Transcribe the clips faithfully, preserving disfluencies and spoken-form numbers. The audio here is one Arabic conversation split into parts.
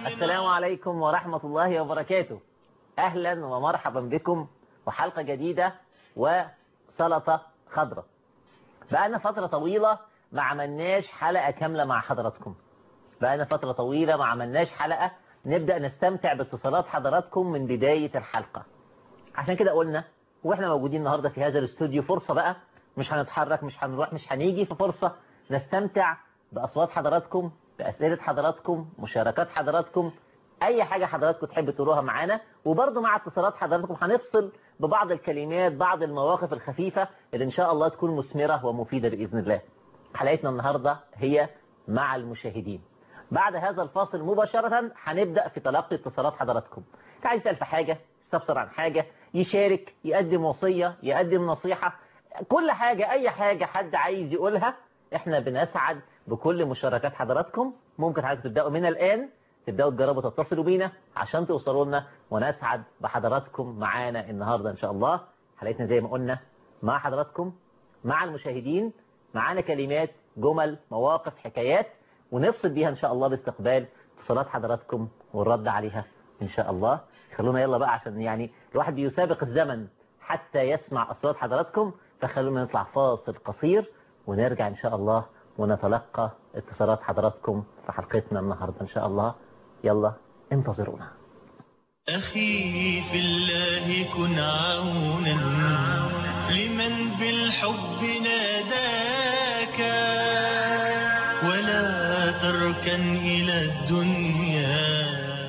السلام عليكم ورحمة الله وبركاته. أهلا ومرحبا بكم وحلقة جديدة وسلطة خضراء. بقالنا فترة طويلة ما عملناش حلقة كاملة مع حضراتكم، بقالنا فترة طويلة ما عملناش حلقة نبدأ نستمتع باتصالات حضراتكم من بداية الحلقة. عشان كده قلنا واحنا موجودين النهاردة في هذا الاستوديو فرصة بقى، مش هنتحرك مش هنروح مش هنيجي، في فرصة نستمتع بأصوات حضراتكم، بأسئلة حضراتكم، مشاركات حضراتكم، أي حاجة حضراتكم تحب تقولوها معانا. وبرضه مع اتصالات حضراتكم هنفصل ببعض الكلمات، بعض المواقف الخفيفة اللي إن شاء الله تكون مثمرة ومفيدة بإذن الله. حلقتنا النهاردة هي مع المشاهدين. بعد هذا الفاصل مباشرة هنبدأ في تلقي اتصالات حضراتكم. عايز يسأل في حاجة، يستفسر عن حاجة، يشارك، يقدم وصية، يقدم نصيحة، كل حاجة، أي حاجة حد عايز يقولها احنا بنسعد بكل مشاركات حضراتكم. ممكن حضرتك تبدأوا من الآن، تبدأوا تجربوا تتصلوا بينا عشان توصلوا لنا، ونسعد بحضراتكم معانا النهاردة إن شاء الله. حلقتنا زي ما قلنا مع حضراتكم، مع المشاهدين، معانا كلمات، جمل، مواقف، حكايات، ونفصل بيها إن شاء الله باستقبال اتصالات حضراتكم والرد عليها إن شاء الله. خلونا يلا بقى عشان يعني الواحد بيسابق الزمن حتى يسمع أصوات حضراتكم، فخلونا نطلع فاصل قصير ونرجع إن شاء الله ونتلقى اتصالات حضراتكم في حلقتنا النهاردة إن شاء الله. يلا انتظرونا. أخي في الله كن عونا لمن بالحب ناداك، ولا تركن إلى الدنيا.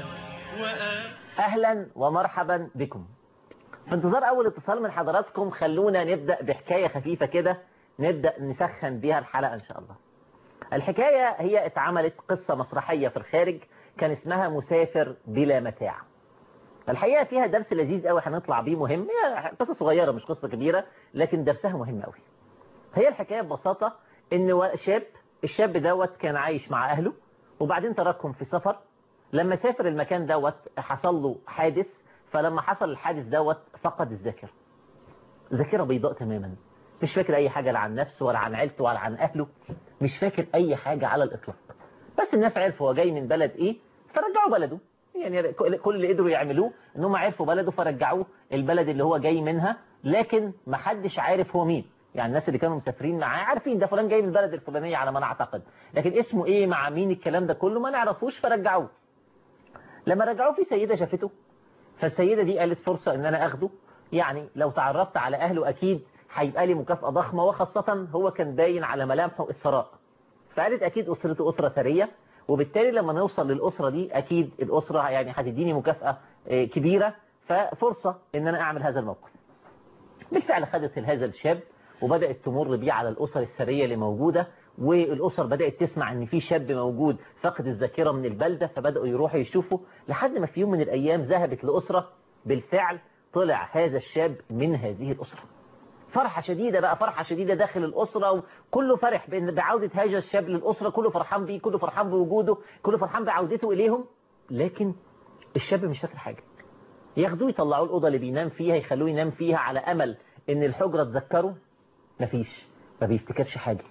أهلا ومرحبا بكم. في انتظار أول اتصال من حضراتكم خلونا نبدأ بحكاية خفيفة كده نبدأ نسخن بيها الحلقة إن شاء الله. الحكاية هي اتعملت قصة مسرحية في الخارج كان اسمها مسافر بلا متاع. الحقيقة فيها درس لذيذ قوي هنطلع بيه مهم، هي قصة صغيرة مش قصة كبيرة لكن درسها مهم قوي. هي الحكاية ببساطة ان شاب الشاب دوت كان عايش مع أهله وبعدين تركهم في سفر. لما سافر المكان دوت حصل له حادث، فلما حصل الحادث دوت فقد الذاكرة، ذاكرة بيضاء تماما، مش فاكر أي حاجة لا عن نفسه ولا عن عيلته ولا عن أهله، مش فاكر أي حاجة على الإطلاق. بس الناس عرفوا هو جاي من بلد إيه فرجعوا بلده، يعني كل اللي قدروا يعملوه إنهم عرفوا بلده فرجعوه البلد اللي هو جاي منها، لكن ما حدش عارف هو مين. يعني الناس اللي كانوا مسافرين معاه عارفين ده فلان جاي من البلد الفلانية على ما نعتقد، لكن اسمه إيه مع مين الكلام ده كله ما نعرفوش فرجعوه. لما رجعوه في سيدة شافته، فالسيدة دي قالت فرصة إن أنا أخده، يعني لو تعرفت على أهله أكيد هيبقى لي مكافأة ضخمة، وخاصة هو كان باين على ملامحه الثراء. فقالت أكيد أسرته أسرة ثرية، وبالتالي لما نوصل للأسرة دي أكيد الأسرة يعني هتديني مكافأة كبيرة، ففرصة إن أنا أعمل هذا الموقف. بالفعل خدت هذا الشاب وبدأت تمر بيه على الأسر الثرية اللي موجودة، والأسر بدأت تسمع إن في شاب موجود فقد الذاكرة من البلدة، فبدأوا يروحوا يشوفوا، لحد ما في يوم من الأيام ذهبت لأسرة بالفعل طلع هذا الشاب من هذه الأسرة. فرحة شديدة بقى، فرحة شديدة داخل الأسرة، وكله فرح بعودة هذا الشاب للأسرة، كله فرحان بيه، كله فرحان بوجوده، كله فرحان بعودته إليهم. لكن الشاب مش فاكر حاجة. ياخدوه يطلعوه الأوضة اللي بينام فيها، يخلوه ينام فيها على أمل إن الحجرة تذكره، مفيش، ما بيفتكرش حاجة.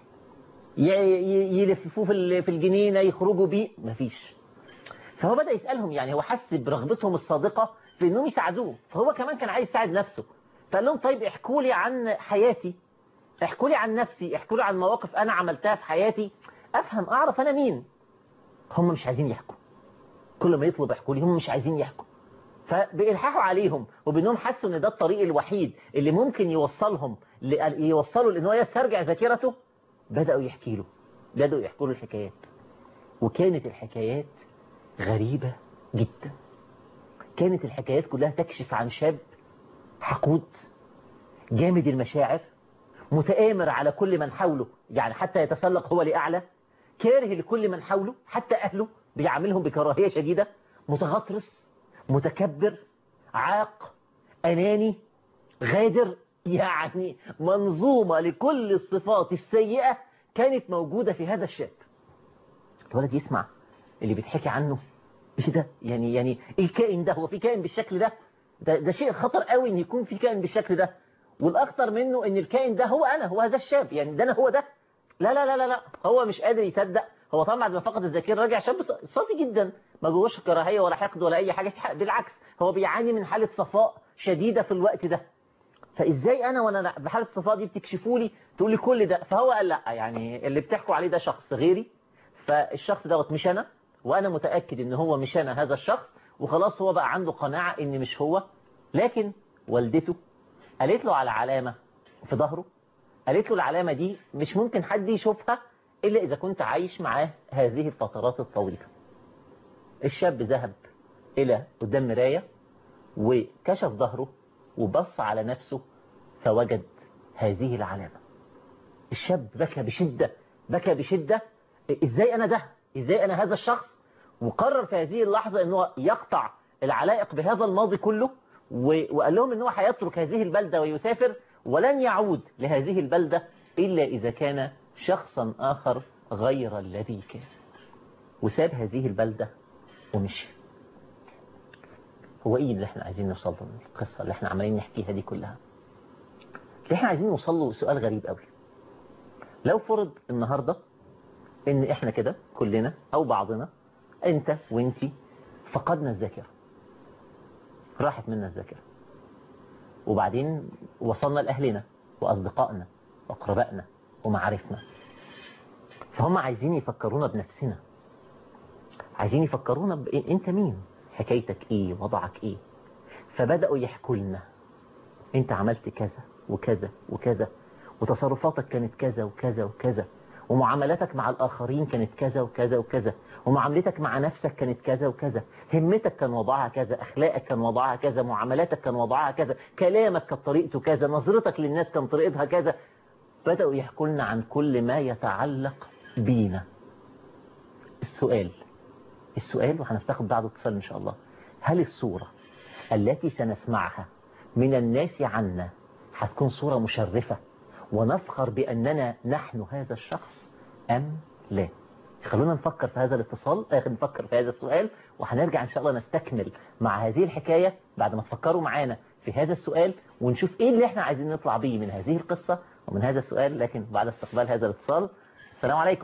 يلففوه في الجنينة يخرجوا بيه، مفيش. فهو بدأ يسألهم، يعني هو حس برغبتهم الصادقة في إنهم يساعدوه، فهو كمان كان عايز يساعد نفسه. فقال لهم طيب احكوا لي عن حياتي، احكوا لي عن نفسي، احكوا لي عن مواقف أنا عملتها في حياتي أفهم أعرف أنا مين. هم مش عايزين يحكوا، كل ما يطلب احكوا لي هم مش عايزين يحكوا. فبإلحاحوا عليهم وبأنهم حسوا إن ده الطريق الوحيد اللي ممكن يوصلهم يوصلوا لأن هو يسترجع ذاكرته، بدأوا يحكي له، بدأوا يحكوا له الحكايات. وكانت الحكايات غريبة جدا. كانت الحكايات كلها تكشف عن شاب حقود، جامد المشاعر، متآمر على كل من حوله، يعني حتى يتسلق هو لأعلى، كاره لكل من حوله حتى أهله بيعاملهم بكراهية شديدة، متغطرس، متكبر، عاق، أناني، غادر، يعني منظومة لكل الصفات السيئة كانت موجودة في هذا الشاب. الولد يسمع اللي بيتحكي عنه، ايش ده؟ يعني يعني ايه الكائن ده؟ هو في كائن بالشكل ده؟ ده, ده شيء خطر قوي ان يكون في كائن بالشكل ده. والاخطر منه ان الكائن ده هو انا، هو هذا الشاب، يعني ده انا هو ده. لا لا لا لا لا، هو مش قادر يصدق، هو طبعا بعد ما فقد الذاكره رجع شاب صافي جدا، ما جوش كراهيه ولا حقد ولا اي حاجه، بالعكس هو بيعاني من حاله صفاء شديده في الوقت ده. فازاي انا وانا بحاله الصفاء دي بتكشفوا لي تقول لي كل ده؟ فهو قال لا، يعني اللي بتحكوا عليه ده شخص غيري، فالشخص دوت مش انا، وانا متاكد ان هو مش انا هذا الشخص، وخلاص هو بقى عنده قناعه ان مش هو. لكن والدته قالت له على علامه في ظهره، قالت له العلامه دي مش ممكن حد يشوفها الا اذا كنت عايش معاه هذه الفترات الطويله. الشاب ذهب الى قدام مرايه وكشف ظهره وبص على نفسه فوجد هذه العلامة. الشاب بكى بشدة، بكى بشدة، ازاي انا ده، ازاي انا هذا الشخص؟ وقرر في هذه اللحظة انه يقطع العلائق بهذا الماضي كله، وقال لهم انه هيترك هذه البلدة ويسافر، ولن يعود لهذه البلدة الا اذا كان شخصا اخر غير الذي كان. وساب هذه البلدة ومشي. هو ايه اللي احنا عايزين نوصل له من القصة اللي احنا عمالين نحكيها دي كلها؟ اللي احنا عايزين نوصل له سؤال غريب قوي. لو فرض النهاردة ان احنا كده كلنا او بعضنا، انت وانتي، فقدنا الذاكرة، راحت منا الذاكرة، وبعدين وصلنا لأهلنا وأصدقائنا وأقربائنا ومعارفنا، فهم عايزين يفكرونا بنفسنا، عايزين يفكرونا بإيه، انت مين، حكايتك ايه، وضعك ايه. فبدأوا يحكوا لنا انت عملت كذا وكذا وكذا، وتصرفاتك كانت كذا وكذا وكذا، ومعاملاتك مع الآخرين كانت كذا وكذا وكذا، ومعاملتك مع نفسك كانت كذا وكذا، همتك كان وضعها كذا، أخلاقك كان وضعها كذا، معاملاتك كان وضعها كذا، كلامك كانت طريقته كذا، نظرتك للناس كان طريقتها كذا. بدأوا يحكوا لنا عن كل ما يتعلق بينا. السؤال السؤال وهنستاخد بعد اتصال إن شاء الله، هل الصورة التي سنسمعها من الناس عنا هتكون صورة مشرفة ونفخر بأننا نحن هذا الشخص أم لا؟ خلونا نفكر في هذا الاتصال، نفكر في هذا السؤال، وهنرجع إن شاء الله نستكمل مع هذه الحكاية بعد ما تفكروا معانا في هذا السؤال، ونشوف إيه اللي احنا عايزين نطلع بيه من هذه القصة ومن هذا السؤال، لكن بعد استقبال هذا الاتصال. السلام عليكم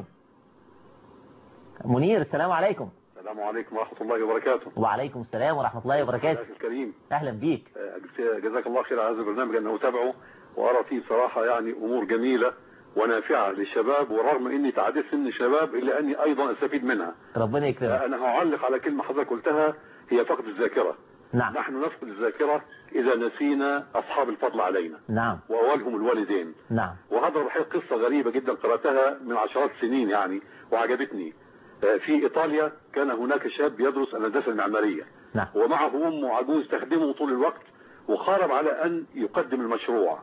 منير. السلام عليكم. السلام عليكم ورحمة الله وبركاته. وعليكم السلام ورحمة الله وبركاته. أخي الكريم، أهلا بيك. جزاك الله خير على هذا البرنامج، أنه أتابعه وأرى فيه صراحة يعني أمور جميلة ونافعة للشباب، ورغم أني تعديت سن الشباب إلا أني أيضا أستفيد منها. ربنا يكرمك. أنا هعلق على كلمة حضرتك قلتها، هي فقد الذاكرة. نعم. نحن نفقد الذاكرة إذا نسينا أصحاب الفضل علينا. نعم. وأولهم الوالدين. نعم. وهذا الحقيقة قصة غريبة جدا قرأتها من عشرات السنين يعني وعجبتني. في إيطاليا كان هناك شاب يدرس الهندسة المعمارية. نعم. ومعه أم عجوز تخدمه طول الوقت، وخارب على أن يقدم المشروع.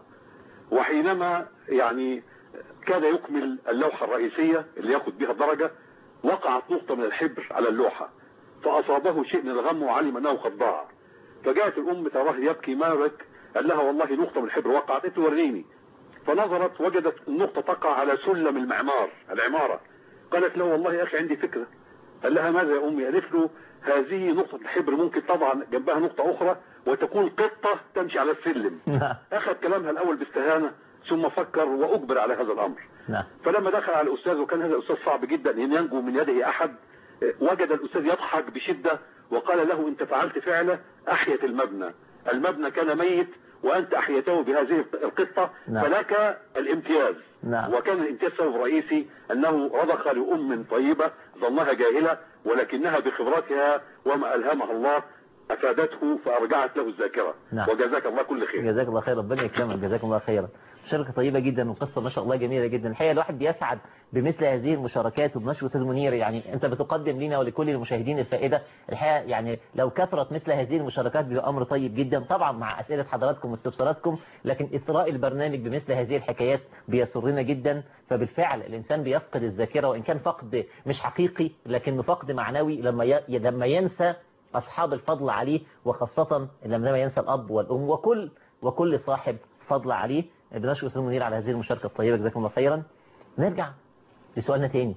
وحينما يعني كاد يكمل اللوحة الرئيسية اللي ياخد بها الدرجة، وقعت نقطة من الحبر على اللوحة، فأصابه شيء من الغم وعلم أنه قد ضاع. فجاءت الأم تراه يبكي، ما بك؟ قال لها والله نقطة من الحبر وقعت. قالت وريني. فنظرت وجدت النقطة تقع على سلم المعمار العمارة. قالت له والله يا أخي عندي فكرة. قال لها ماذا يا أمي؟ قالت له هذه نقطة الحبر ممكن طبعا جنبها نقطة أخرى وتكون قطة تمشي على السلم. أخذ كلامها الأول باستهانة، ثم فكر وأجبر على هذا الأمر. فلما دخل على الأستاذ، وكان هذا الأستاذ صعب جدا أن ينجو من يده أحد، وجد الأستاذ يضحك بشدة وقال له أنت فعلت فعله أحيت المبنى. المبنى كان ميت وأنت أحيته بهذه القطة. نعم. فلك الامتياز. نعم. وكان الامتياز سبب رئيسي أنه رضخ لأم طيبة ظنها جاهلة، ولكنها بخبراتها وما ألهمها الله أفادته فأرجعت له الذاكرة. نعم. وجزاك الله كل خير. جزاك الله خير، ربنا يكرمك، جزاك الله خيرا. شركة طيبة جدا وقصة ما شاء الله جميلة جدا. الحقيقة الواحد بيسعد بمثل هذه المشاركات وبنشر أستاذ منير، يعني أنت بتقدم لنا ولكل المشاهدين الفائدة. الحقيقة يعني لو كثرت مثل هذه المشاركات بيبقى أمر طيب جدا، طبعا مع أسئلة حضراتكم واستفساراتكم، لكن إثراء البرنامج بمثل هذه الحكايات بيسرنا جدا. فبالفعل الإنسان بيفقد الذاكرة، وإن كان فقد مش حقيقي لكنه فقد معنوي لما ي... لما ينسى أصحاب الفضل عليه، وخاصة لما ينسى الأب والأم وكل وكل صاحب فضل عليه. بنشكر أستاذ منير على هذه المشاركة الطيبة، جزاكم الله خيرا. نرجع لسؤالنا تاني.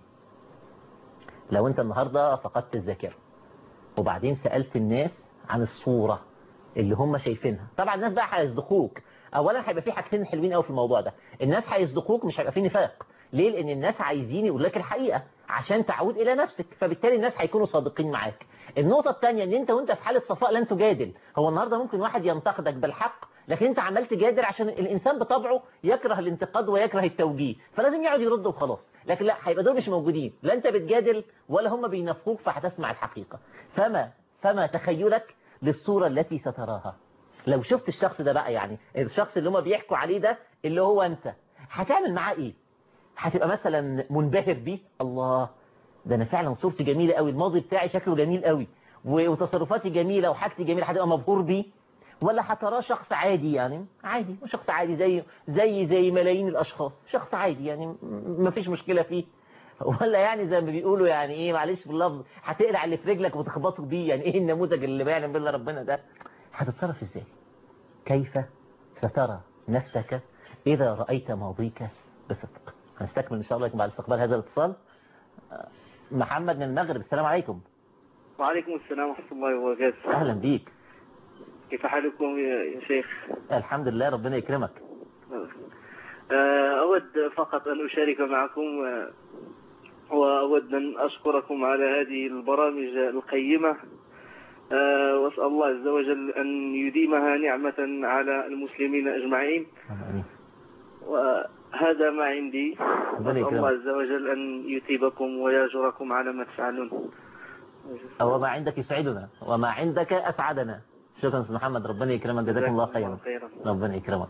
لو أنت النهاردة فقدت الذاكرة وبعدين سألت الناس عن الصورة اللي هم شايفينها، طبعا الناس بقى هيصدقوك. أولا هيبقى في حاجتين حلوين قوي في الموضوع ده، الناس هيصدقوك، مش هيبقى في نفاق. ليه؟ لأن الناس عايزين يقول لك الحقيقة، عشان تعود إلى نفسك، فبالتالي الناس هيكونوا صادقين معاك. النقطة الثانية ان انت وانت في حالة صفاء لن تجادل. هو النهاردة ممكن واحد ينتقدك بالحق، لكن انت عمال تجادل عشان الانسان بطبعه يكره الانتقاد ويكره التوجيه، فلازم يقعد يرد وخلاص. لكن لا، هيبقى دول مش موجودين، لا انت بتجادل ولا هم بينافقوك، فهتسمع الحقيقة. فما فما تخيلك للصورة التي ستراها لو شفت الشخص ده بقى، يعني الشخص اللي هم بيحكوا عليه ده اللي هو انت، هتعمل معاه ايه؟ هتبقى مثلا منبهر بيه، الله ده انا فعلا صورتي جميلة قوي، الماضي بتاعي شكله جميل قوي، وتصرفاتي جميلة وحاجتي جميلة، هتبقى مبهور بيه؟ ولا هتراه شخص عادي، يعني عادي، شخص عادي زي زي زي ملايين الاشخاص، شخص عادي يعني ما فيش مشكلة فيه؟ ولا يعني زي ما بيقولوا يعني ايه، معلش باللفظ، هتقلع اللي في رجلك وتخبطه بيه، يعني ايه النموذج اللي بيعلم بالله ربنا ده؟ هتتصرف ازاي؟ كيف سترى نفسك إذا رأيت ماضيك بصدق؟ هنستكمل إن شاء الله بعد استقبال هذا الاتصال. محمد من المغرب، السلام عليكم. وعليكم السلام ورحمة الله وبركاته. أهلا بيك. كيف حالكم يا شيخ؟ الحمد لله، ربنا يكرمك. أود فقط أن أشارك معكم، وأود أن أشكركم على هذه البرامج القيمة، وأسأل الله عز وجل أن يديمها نعمة على المسلمين أجمعين. وهذا ما عندي، وأسأل الله عز وجل أن يثيبكم ويجركم على ما تفعلون. وما عندك يسعدنا وما عندك أسعدنا. شكرا أستاذ محمد، ربنا يكرمك، جزاكم الله خيرا. ربنا يكرمك.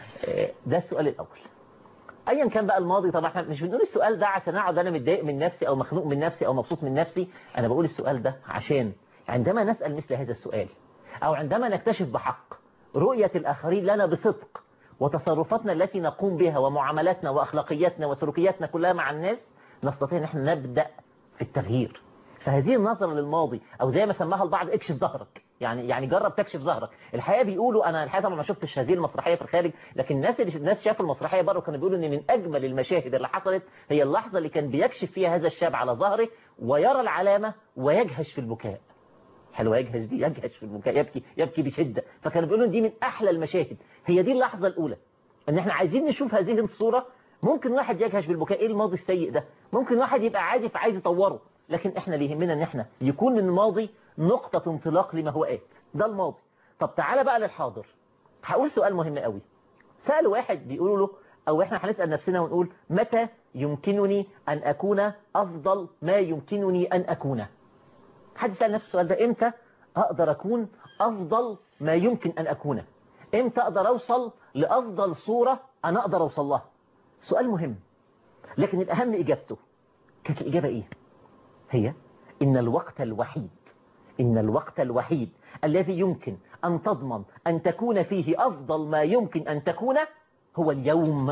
ده السؤال الأول. ايا كان بقى الماضي، طبعا احنا مش بنقول السؤال ده عشان اقعد انا متضايق من نفسي او مخنوق من نفسي او مبسوط من نفسي، انا بقول السؤال ده عشان عندما نسأل مثل هذا السؤال، او عندما نكتشف بحق رؤية الاخرين لنا بصدق، وتصرفاتنا التي نقوم بها ومعاملاتنا واخلاقياتنا وسلوكياتنا كلها مع الناس، نستطيع ان احنا نبدأ في التغيير. فهذه النظرة للماضي، او زي ما سماها البعض اكشف ظهرك، يعني يعني جرب تكشف ظهرك. الحقيقه بيقولوا، انا الحقيقه طبعا ما شفتش هذه المسرحيه في الخارج، لكن الناس اللي الناس شافوا المسرحيه بره كانوا بيقولوا ان من اجمل المشاهد اللي حصلت هي اللحظه اللي كان بيكشف فيها هذا الشاب على ظهره ويرى العلامه ويجهش في البكاء. حلوه يجهش دي، يجهش في البكاء، يبكي يبكي بشده. فكانوا بيقولوا دي من احلى المشاهد، هي دي اللحظه الاولى، ان احنا عايزين نشوف هذه الصوره. ممكن واحد يجهش بالبكاء، ايه الماضي السيء ده؟ ممكن واحد يبقى عادي فعايز يطوره، لكن احنا اللي يهمنا ان احنا يكون من الماضي نقطة انطلاق لما هو آت. ده الماضي. طب تعالى بقى للحاضر. هقول سؤال مهم قوي. سأل واحد بيقولوا له، او احنا هنسأل نفسنا ونقول متى يمكنني ان اكون افضل ما يمكنني ان اكون؟ حد سأل نفس السؤال ده، امتى اقدر اكون افضل ما يمكن ان اكون؟ امتى اقدر اوصل لافضل صورة انا اقدر اوصل لها؟ سؤال مهم، لكن الاهم اجابته. كانت الاجابة ايه؟ هي إن الوقت الوحيد إن الوقت الوحيد الذي يمكن أن تضمن أن تكون فيه أفضل ما يمكن أن تكون هو اليوم،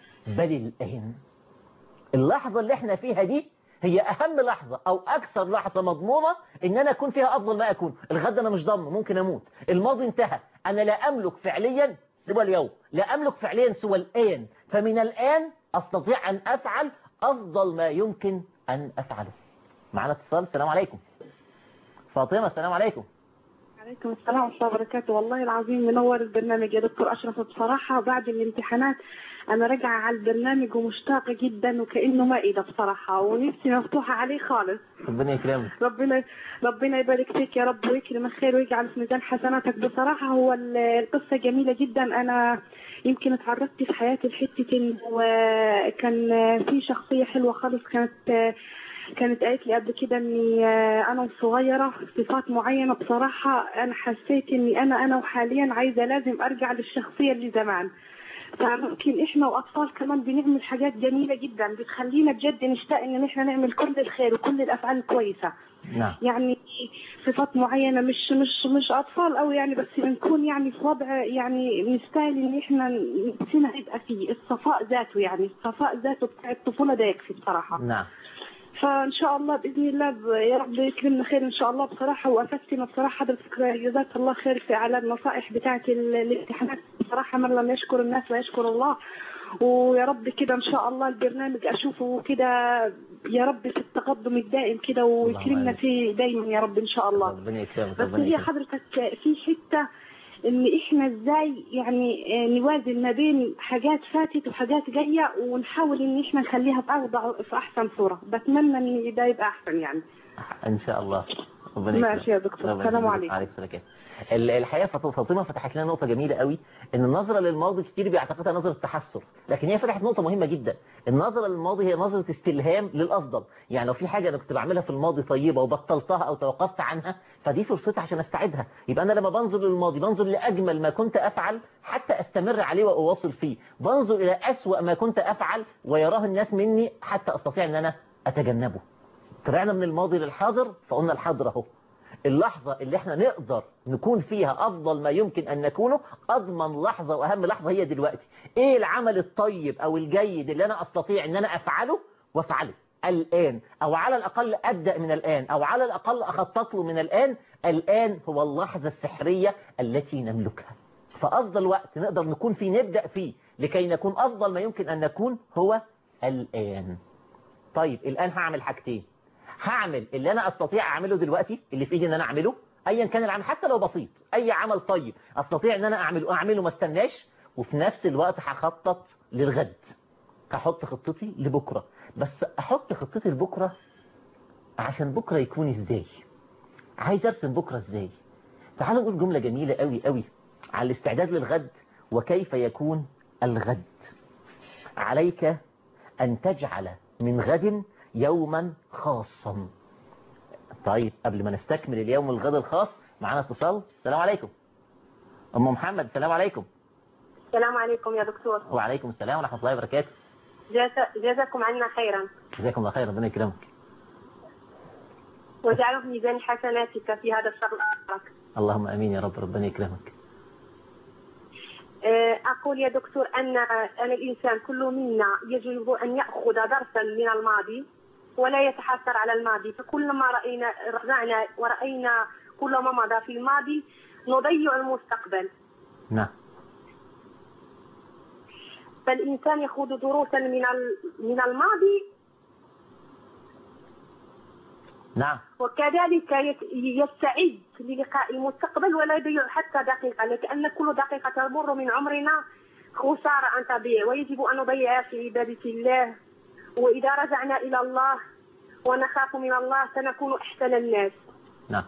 بل الآن. اللحظة اللي احنا فيها دي هي أهم لحظة أو أكثر لحظة مضمونة إن أنا أكون فيها أفضل ما أكون. الغد أنا مش ضامن، ممكن أموت. الماضي انتهى، أنا لا أملك فعليا سوى اليوم، لا أملك فعليا سوى الآن. فمن الآن أستطيع أن أفعل أفضل ما يمكن أن أفعله. معنا اتصال. السلام عليكم. فاطمة، السلام عليكم. عليكم السلام ورحمة الله وبركاته. والله العظيم منور البرنامج يا دكتور أشرف. بصراحة بعد الامتحانات أنا راجعة على البرنامج ومشتاقة جدا وكأنه مائدة بصراحة، ونفسي مفتوحة عليه خالص. ربنا يكرمك. ربنا ربنا يبارك فيك يا رب ويكرمك خير ويجعل في ميزان حسناتك. بصراحة هو القصة جميلة جدا. أنا يمكن اتعرضت في حياتي لحتة وكان في شخصية حلوة خالص، كانت كانت قالت لي قبل كده اني انا صغيره صفات معينه. بصراحه انا حسيت اني انا انا وحاليا عايزه لازم ارجع للشخصيه اللي زمان. فممكن احنا واطفال كمان بنعمل حاجات جميله جدا بتخلينا بجد نشتاق ان احنا نعمل كل الخير وكل الافعال الكويسه. نعم. يعني صفات معينه مش مش مش اطفال قوي يعني، بس بنكون يعني في وضع يعني نستاهل ان احنا نفسنا نبقى فيه الصفاء ذاته، يعني الصفاء ذاته بتاع الطفوله ده يكفي بصراحه. نعم. فإن شاء الله بإذن الله يا رب يكرمنا خير إن شاء الله. بصراحة وأفدتنا بصراحة حضرتك، جزاك الله خير في على النصائح بتاعة الامتحانات. بصراحة من لم يشكر الناس لا يشكر الله. ويا رب كده إن شاء الله البرنامج أشوفه كده يا رب في التقدم الدائم كده ويكرمنا فيه دايما يا رب إن شاء الله. ربنا يكرمك. بس هي حضرتك في حتة ان احنا ازاي يعني نوازن ما بين حاجات فاتت وحاجات جايه، ونحاول ان احنا نخليها في افضل في احسن صوره. بتمنى ان ده يبقى احسن يعني ان شاء الله. ماشي يا دكتور. السلام عليكم. عليكم السلام. الحقيقه فاطمه فتحت لنا نقطه جميله قوي، ان النظره للماضي كتير بيعتقدها نظره تحسر، لكن هي فتحت نقطه مهمه جدا. النظره للماضي هي نظره استلهام للافضل. يعني لو في حاجه انا كنت بعملها في الماضي طيبه وبطلتها او توقفت عنها، فدي فرصتي عشان استعيدها. يبقى انا لما بنظر للماضي بنظر لاجمل ما كنت افعل حتى استمر عليه واواصل فيه، بنظر الى اسوأ ما كنت افعل ويراه الناس مني حتى استطيع ان انا اتجنبه. طلعنا من الماضي للحاضر، فقلنا الحاضر اهو. اللحظة اللي احنا نقدر نكون فيها افضل ما يمكن ان نكونه، اضمن لحظة واهم لحظة هي دلوقتي. ايه العمل الطيب او الجيد اللي انا استطيع ان انا افعله وافعله الان، او على الاقل ابدأ من الان، او على الاقل اخطط له من الان. الان هو اللحظة السحرية التي نملكها، فافضل وقت نقدر نكون فيه نبدأ فيه لكي نكون افضل ما يمكن ان نكون هو الان. طيب الان هعمل حاجتين. هعمل اللي انا استطيع اعمله دلوقتي، اللي في ايدي ان انا اعمله ايا كان العمل حتى لو بسيط، اي عمل طيب استطيع ان انا اعمله اعمله ما استناش. وفي نفس الوقت هخطط للغد، هحط خطتي لبكره. بس احط خطتي لبكره عشان بكره يكون ازاي، عايز ارسم بكره ازاي. تعالوا نقول جملة جميلة قوي قوي على الاستعداد للغد وكيف يكون الغد. عليك ان تجعل من غد يوما خاصا. طيب قبل ما نستكمل اليوم الغد الخاص معنا اتصال. السلام عليكم ام محمد. السلام عليكم. السلام عليكم يا دكتور. وعليكم السلام ورحمة الله وبركاته. جزاكم عنا خيرا. جزاكم الله خير، ربنا يكرمك وجعله في ميزان حسناتك في هذا الشهر المبارك. اللهم امين يا رب، ربنا يكرمك. أقول يا دكتور أن أن الإنسان كل منا يجب أن يأخذ درسا من الماضي ولا يتحسر على الماضي، فكلما رأينا رجعنا ورأينا كل ما مضى في الماضي نضيع المستقبل. نعم. فالإنسان يأخذ دروسا من من الماضي. نعم. وكذلك يستعد للقاء المستقبل ولا يضيع حتى دقيقة، لأن كل دقيقة تمر من عمرنا خسارة أن تضيع، ويجب أن نضيعها في عبادة الله. وإذا رجعنا إلى الله ونخاف من الله سنكون أحسن الناس. نعم.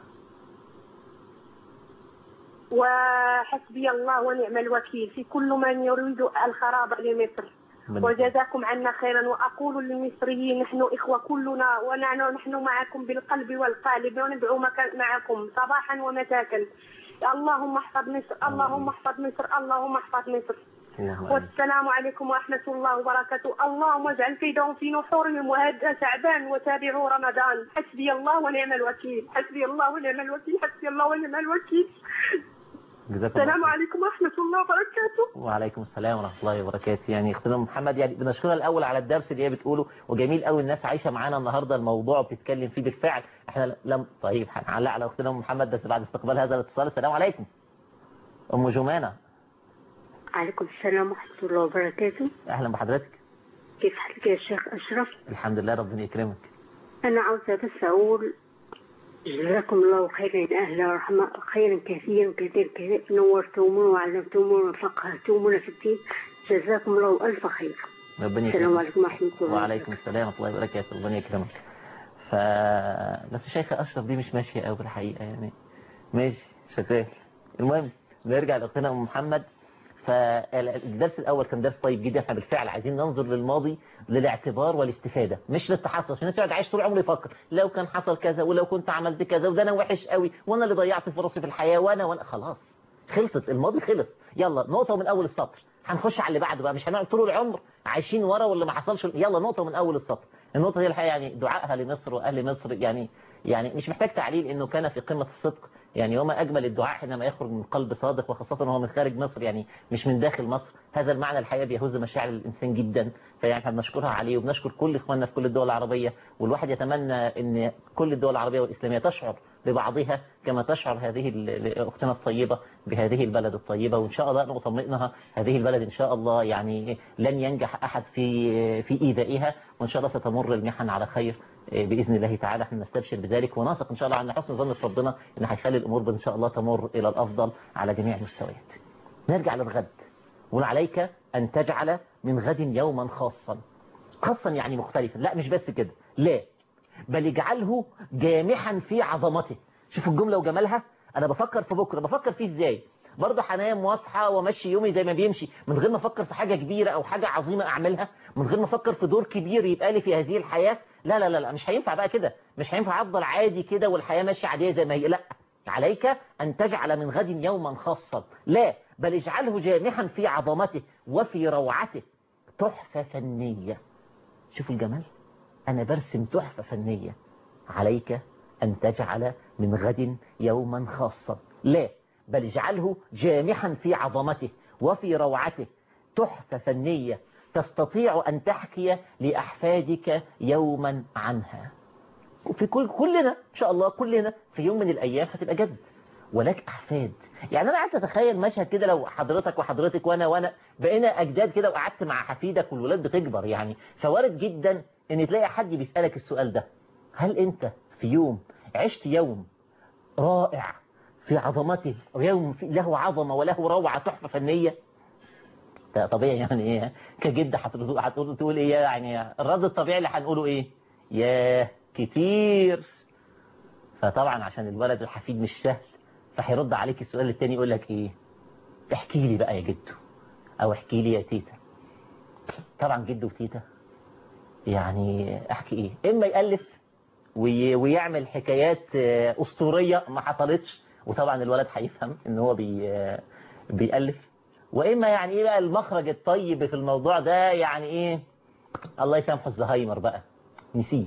وحسبي الله ونعم الوكيل في كل من يريد الخراب لمصر. وجزاكم عنا خيرا. وأقول للمصريين نحن إخوة كلنا، ونحن معكم بالقلب والقالب، وندعو معكم صباحا ومساء. اللهم احفظ مصر، اللهم احفظ مصر، اللهم احفظ مصر. والسلام عليكم ورحمة الله وبركاته. اللهم اجعل كيدهم في نحورهم، وهذا شعبان وتابعوا رمضان. حسبي الله ونعم الوكيل، حسبي الله ونعم الوكيل، حسبي الله ونعم الوكيل. السلام عليكم ورحمة الله وبركاته. وعليكم السلام ورحمة الله وبركاته. يعني اختنا محمد، يعني بنشكرها الأول على الدرس اللي هي بتقوله، وجميل قوي الناس عايشة معانا النهاردة الموضوع وبتتكلم فيه بالفعل. احنا لم طيب هنعلق على اختنا محمد بس بعد استقبال هذا الاتصال. السلام عليكم أم جمانة. عليكم السلام ورحمة الله وبركاته. أهلا بحضرتك. كيف حالك يا شيخ أشرف؟ الحمد لله، ربنا يكرمك. أنا عاوزة بس أقول جزاكم الله خيرا أهل رحمة، خيرا كثيرا كثير كثير، نورتمونا وعلمتمونا وفقهتمونا في الدين، جزاكم الله ألف خير. ربنا يكرمك. السلام عليكم ورحمة الله. وعليكم السلام ورحمة الله وبركاته، ربنا يكرمك. ف بس شيخة أشرف دي مش ماشية قوي بالحقيقة، يعني ماشي شغال. المهم نرجع لأختنا أم محمد. فالدرس الأول كان درس طيب جدا. احنا بالفعل عايزين ننظر للماضي للاعتبار والاستفادة، مش للتحسر. عشان الناس عايش طول عمره يفكر لو كان حصل كذا، ولو كنت عملت كذا، وده انا وحش قوي، وانا اللي ضيعت فرصي في الحياة، وانا وانا خلاص خلصت الماضي خلص. يلا نقطة من أول السطر، هنخش على اللي بعده بقى. مش هنقعد طول العمر عايشين ورا واللي ما حصلش. يلا نقطة من أول السطر. النقطة هي الحقيقة يعني دعائها لمصر وأهل مصر، يعني يعني مش محتاج تعليل إنه كان في قمة الصدق. يعني وما أجمل الدعاء حينما يخرج من قلب صادق، وخاصة وهو من خارج مصر، يعني مش من داخل مصر. هذا المعنى الحقيقة بيهز مشاعر الإنسان جدا. فيعني احنا بنشكرها عليه، وبنشكر كل إخواننا في كل الدول العربية. والواحد يتمنى إن كل الدول العربية والإسلامية تشعر ببعضها كما تشعر هذه أختنا الطيبة بهذه البلد الطيبة. وإن شاء الله نطمئنها، هذه البلد إن شاء الله يعني لن ينجح أحد في في إيذائها، وإن شاء الله ستمر المحن على خير بإذن الله تعالى احنا نستبشر بذلك ونثق إن شاء الله عن حسن ظن في ربنا إن هيخلي الأمور إن شاء الله تمر إلى الأفضل على جميع المستويات. نرجع للغد، وعليك أن تجعل من غد يوما خاصا. خاصا يعني مختلفا، لا مش بس كده، لا بل اجعله جامحا في عظمته. شوفوا الجملة وجمالها. أنا بفكر في بكرة، بفكر فيه إزاي؟ برضه هنام واصحى وامشي يومي زي ما بيمشي من غير ما افكر في حاجة كبيرة او حاجة عظيمة اعملها، من غير ما افكر في دور كبير يبقى لي في هذه الحياة. لا لا لا لا مش هينفع بقى كده، مش هينفع افضل عادي كده والحياة ماشية عادية زي ما هي. لا، عليك ان تجعل من غد يوما خاصا، لا بل اجعله جامحا في عظمته وفي روعته، تحفة فنية. شوفوا الجمال، انا برسم تحفة فنية. عليك ان تجعل من غد يوما خاصا، لا بل اجعله جامحا في عظمته وفي روعته، تحفة فنية تستطيع أن تحكي لأحفادك يوما عنها. في كل كلنا إن شاء الله، كلنا في يوم من الأيام هتبقى جد ولك أحفاد. يعني أنا قعدت أتخيل مشهد كده، لو حضرتك وحضرتك وأنا وأنا بقينا أجداد كده وقعدت مع حفيدك والولاد بتكبر، يعني فوارد جدا أن تلاقي حد بيسألك السؤال ده: هل أنت في يوم عشت يوم رائع في عظمته، يوم له عظمة وله روعة تحفة فنية؟ طبيعي يعني ايه كجد هتقول تقول ايه؟ يعني الرد الطبيعي اللي هنقوله ايه؟ ياه كتير. فطبعا عشان الولد الحفيد مش سهل، فهيرد عليك السؤال التاني يقول لك ايه؟ احكي لي بقى يا جدو، او احكي لي يا تيتا. طبعا جدو وتيتا يعني احكي ايه؟ اما يألف ويعمل حكايات اسطورية ما حصلتش، وطبعا الولد هيفهم ان هو بي بيألف، وإما يعني إيه بقى المخرج الطيب في الموضوع ده، يعني إيه الله يسامحه الزهايمر بقى، نسيت.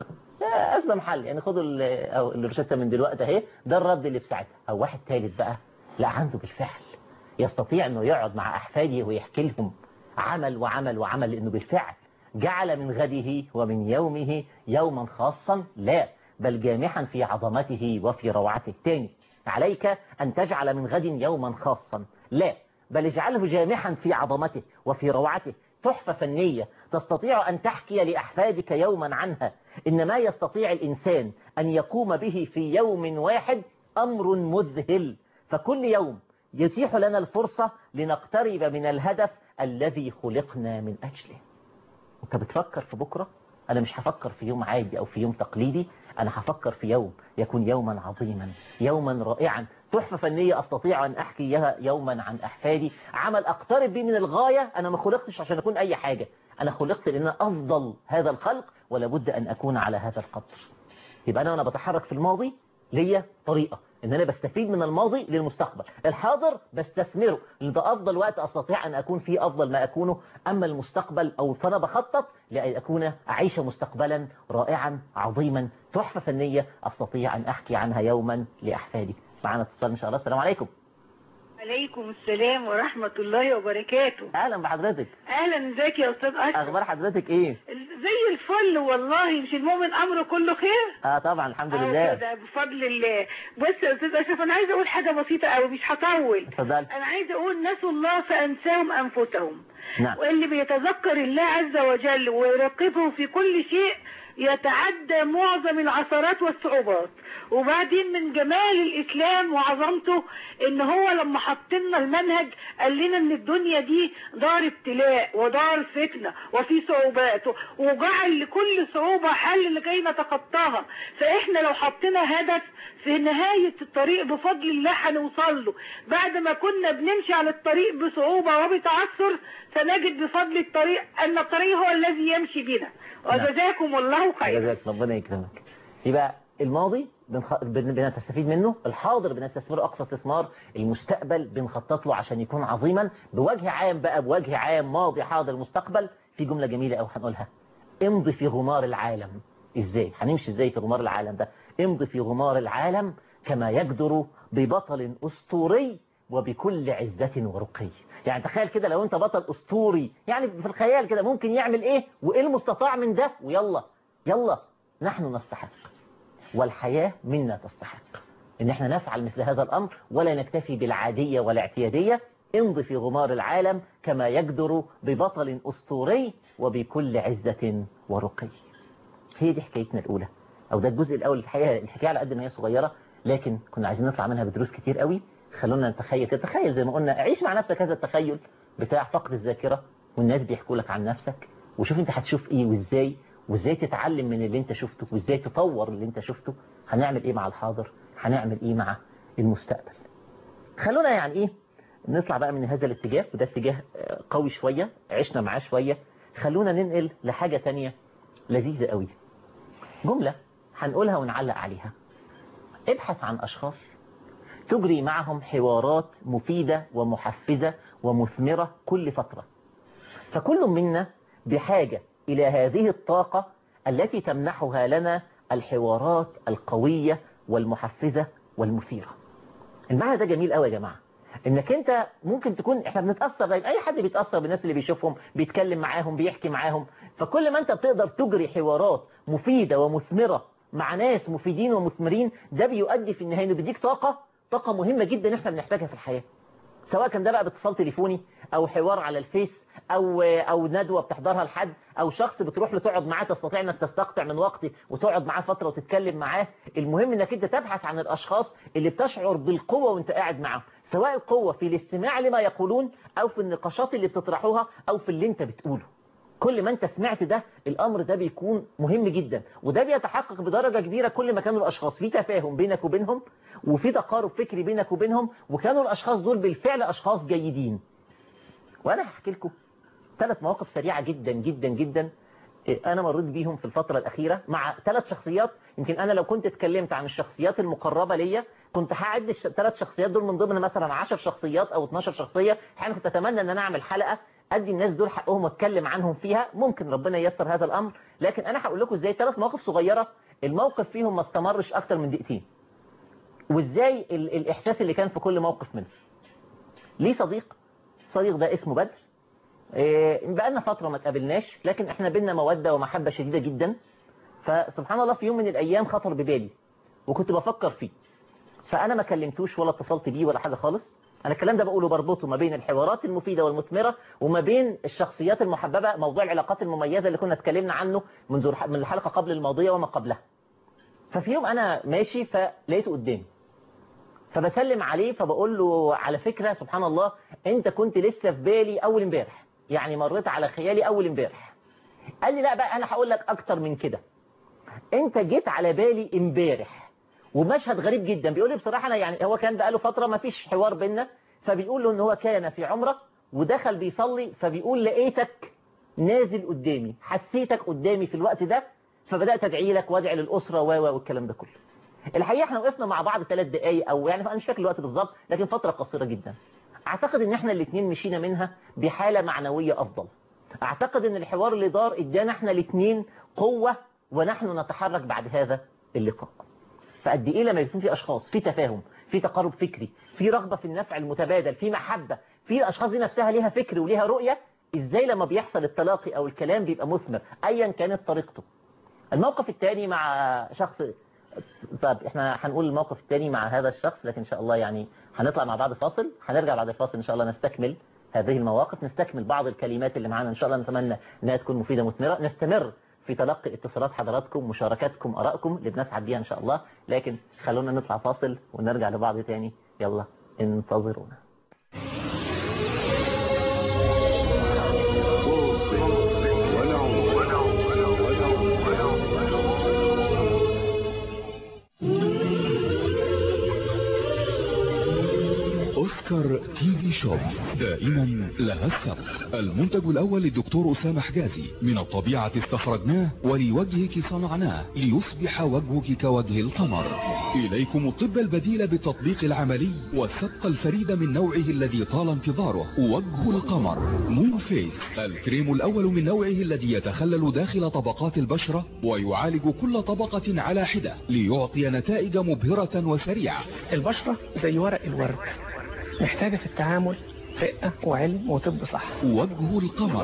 أسلم حل، يعني خدوا الروشتة من دلوقتي أهي، ده الرد اللي في ساعتها. أو واحد ثالث بقى لا عنده بالفعل يستطيع إنه يقعد مع أحفاده ويحكي لهم عمل وعمل وعمل، لأنه بالفعل جعل من غده ومن يومه يوما خاصا، لا بل جامحا في عظمته وفي روعته. تاني، عليك أن تجعل من غد يوما خاصا، لا بل اجعله جامحا في عظمته وفي روعته، تحفة فنية تستطيع أن تحكي لأحفادك يوما عنها. إن ما يستطيع الإنسان أن يقوم به في يوم واحد أمر مذهل، فكل يوم يتيح لنا الفرصة لنقترب من الهدف الذي خلقنا من أجله. أنت بتفكر في بكرة؟ أنا مش هفكر في يوم عادي أو في يوم تقليدي، أنا هفكر في يوم يكون يوما عظيما، يوما رائعا، تحفة فنية أستطيع أن أحكيها يوما عن أحفادي، عمل أقترب به من الغاية. أنا ما خلقتش عشان أكون أي حاجة، أنا خلقت لأن أفضل هذا الخلق ولا بد أن أكون على هذا القدر. يبقى أنا وأنا بتحرك في الماضي ليا طريقة إن أنا بستفيد من الماضي للمستقبل، الحاضر بستثمره لأن ده أفضل وقت أستطيع أن أكون فيه أفضل ما أكونه. أما المستقبل أو فأنا بخطط لأن أكون أعيش مستقبلا رائعا عظيما، تحفة فنية أستطيع أن أحكي عنها يوما لأحفادي. معنا اتصال إن شاء الله. السلام عليكم. عليكم السلام ورحمة الله وبركاته. أهلا بحضرتك. أهلا، ازيك يا أستاذ أشرف؟ أخبار حضرتك إيه؟ زي الفل والله، مش المؤمن أمره كله خير؟ آه طبعا الحمد آه لله. كده بفضل الله. بص يا أستاذ أشرف، أنا عايزة أقول حاجة بسيطة أوي، مش هطول. اتفضل. أنا عايزة أقول نسوا الله فأنساهم أنفسهم. نعم. واللي بيتذكر الله عز وجل ويراقبه في كل شيء يتعدى معظم العثرات والصعوبات. وبعدين من جمال الإسلام وعظمته ان هو لما حطلنا المنهج قال لنا ان الدنيا دي دار ابتلاء ودار فتنة وفي صعوبات، وجعل لكل صعوبة حل لكي نتخطاها. فاحنا لو حطينا هدف في نهاية الطريق بفضل الله هنوصل له، بعد ما كنا بنمشي على الطريق بصعوبة وبتعثر سنجد بفضل الطريق ان الطريق هو الذي يمشي بنا. وجزاكم الله خير. جزاك ربنا يكرمك. يبقى الماضي بنخ... بن... بنستفيد منه، الحاضر بنستثمره أقصى استثمار، المستقبل بنخطط له عشان يكون عظيما. بوجه عام بقى، بوجه عام ماضي حاضر مستقبل، في جملة جميلة أو هنقولها: امضي في غمار العالم. إزاي؟ هنمشي إزاي في غمار العالم ده؟ امضي في غمار العالم كما يقدر ببطل أسطوري وبكل عزة ورقي. يعني تخيل كده لو أنت بطل أسطوري، يعني في الخيال كده ممكن يعمل إيه وإيه المستطاع من ده، ويلا يلا نحن نستحق والحياة منا تستحق إن احنا نفعل مثل هذا الأمر ولا نكتفي بالعادية والاعتيادية. امضي في غمار العالم كما يقدر ببطل أسطوري وبكل عزة ورقي. هي دي حكايتنا الأولى، أو ده الجزء الأول. الحقيقة الحكاية على قد ما هي صغيرة لكن كنا عايزين نطلع منها بدروس كتير قوي. خلونا نتخيل، تتخيل زي ما قلنا، عيش مع نفسك هذا التخيل بتاع فقد الذاكرة والناس بيحكوا لك عن نفسك، وشوف انت هتشوف ايه وازاي، وازاي تتعلم من اللي انت شفته، وازاي تطور اللي انت شفته. هنعمل ايه مع الحاضر، هنعمل ايه مع المستقبل. خلونا يعني ايه نطلع بقى من هذا الاتجاه، وده اتجاه قوي شوية عشنا معاه شوية. خلونا ننقل لحاجة تانية لذيذة قوي، جملة هنقولها ونعلق عليها. ابحث عن أشخاص تجري معهم حوارات مفيدة ومحفزة ومثمرة كل فترة، فكل منا بحاجة إلى هذه الطاقة التي تمنحها لنا الحوارات القوية والمحفزة والمثيرة. المعنى ده جميل قوي يا جماعة، انك انت ممكن تكون، احنا بنتأثر، اي حد بيتأثر بالناس اللي بيشوفهم، بيتكلم معاهم، بيحكي معاهم. فكل ما انت بتقدر تجري حوارات مفيدة ومثمرة مع ناس مفيدين ومثمرين، ده بيؤدي في النهاية انه بيديك طاقة طاقة مهمة جدا احنا بنحتاجها في الحياة، سواء كان ده بقى باتصال تليفوني او حوار على الفيس او او ندوة بتحضرها لحد، او شخص بتروح له تقعد معاه تستطيع انك تستقطع من وقتي وتقعد معاه فترة وتتكلم معاه. المهم انك انت تبحث عن الاشخاص اللي بتشعر بالقوة وانت قاعد معاهم، سواء القوة في الاستماع لما يقولون او في النقاشات اللي بتطرحوها او في اللي انت بتقوله. كل ما انت سمعت ده، الامر ده بيكون مهم جدا، وده بيتحقق بدرجة كبيرة كل ما كانوا الاشخاص في تفاهم بينك وبينهم وفي تقارب فكري بينك وبينهم، وكانوا الاشخاص دول بالفعل اشخاص جيدين. وانا هحكي لكم ثلاث مواقف سريعة جدا جدا جدا انا مريت بيهم في الفترة الاخيرة مع ثلاث شخصيات. يمكن انا لو كنت اتكلمت عن الشخصيات المقربة ليا كنت هعد الثلاث شخصيات دول من ضمن مثلا عشر شخصيات او اتناشر شخصية. انا كنت اتمنى ان انا اعمل حلقة ادي الناس دول حقهم واتكلم عنهم فيها، ممكن ربنا ييسر هذا الامر، لكن انا هقول لكم ازاي ثلاث مواقف صغيرة الموقف فيهم ما استمرش اكتر من دقيقتين، وازاي ال الاحساس اللي كان في كل موقف منه. ليه صديق صديق ده اسمه بدر، إيه بقالنا فترة ما تقابلناش، لكن احنا بينا مودة ومحبة شديدة جدا. فسبحان الله في يوم من الايام خطر ببالي وكنت بفكر فيه، فانا ما كلمتوش ولا اتصلت بيه ولا حاجة خالص. انا الكلام ده بقوله بربطه ما بين الحوارات المفيدة والمثمرة وما بين الشخصيات المحببة، موضوع العلاقات المميزة اللي كنا اتكلمنا عنه منذ من الحلقة قبل الماضية وما قبلها. ففي يوم انا ماشي فلقيته قدامي، فبسلم عليه فبقول له على فكرة سبحان الله انت كنت لسه في بالي اول امبارح، يعني مريت على خيالي اول امبارح. قال لي لا بقى انا هقول لك اكتر من كده، انت جيت على بالي امبارح. ومشهد غريب جدا، بيقول لي بصراحة انا يعني هو كان بقاله فترة ما فيش حوار بينا، فبيقول له ان هو كان في عمره ودخل بيصلي، فبيقول لقيتك نازل قدامي، حسيتك قدامي في الوقت ده، فبدأت ادعي لك وادعي للأسرة و والكلام ده كله. الحقيقة احنا وقفنا مع بعض ثلاث دقايق او يعني انا مش فاكر الوقت بالظبط، لكن فترة قصيرة جدا. اعتقد ان احنا الاثنين مشينا منها بحالة معنوية افضل. اعتقد ان الحوار اللي دار ادانا احنا الاثنين قوة ونحن نتحرك بعد هذا اللقاء. فقد ايه لما يكون في اشخاص في تفاهم، في تقارب فكري، في رغبة في النفع المتبادل، في محبة، في الاشخاص دي نفسها ليها فكر وليها رؤية، ازاي لما بيحصل التلاقي او الكلام بيبقى مثمر ايا كانت طريقته. الموقف الثاني مع شخص، طب احنا هنقول الموقف الثاني مع هذا الشخص، لكن ان شاء الله يعني هنطلع مع بعض فاصل، هنرجع بعد الفاصل ان شاء الله نستكمل هذه المواقف، نستكمل بعض الكلمات اللي معانا ان شاء الله، نتمنى انها تكون مفيدة مثمرة، نستمر في تلقي اتصالات حضراتكم، مشاركاتكم، ارائكم اللي بنسعد بيها ان شاء الله. لكن خلونا نطلع فاصل ونرجع لبعض تاني، يلا انتظرونا. أوسكار تي في شوب دائما لها السبق. المنتج الأول للدكتور أسامة حجازي، من الطبيعة استخرجناه ولوجهك صنعناه ليصبح وجهك كوجه القمر. إليكم الطب البديل بالتطبيق العملي والسبق الفريد من نوعه الذي طال انتظاره، وجه القمر مون فيس، الكريم الأول من نوعه الذي يتخلل داخل طبقات البشرة ويعالج كل طبقة على حدة ليعطي نتائج مبهرة وسريعة. البشرة زي ورق الورد، محتاجة في التعامل رقة وعلم وطب صح. وجه القمر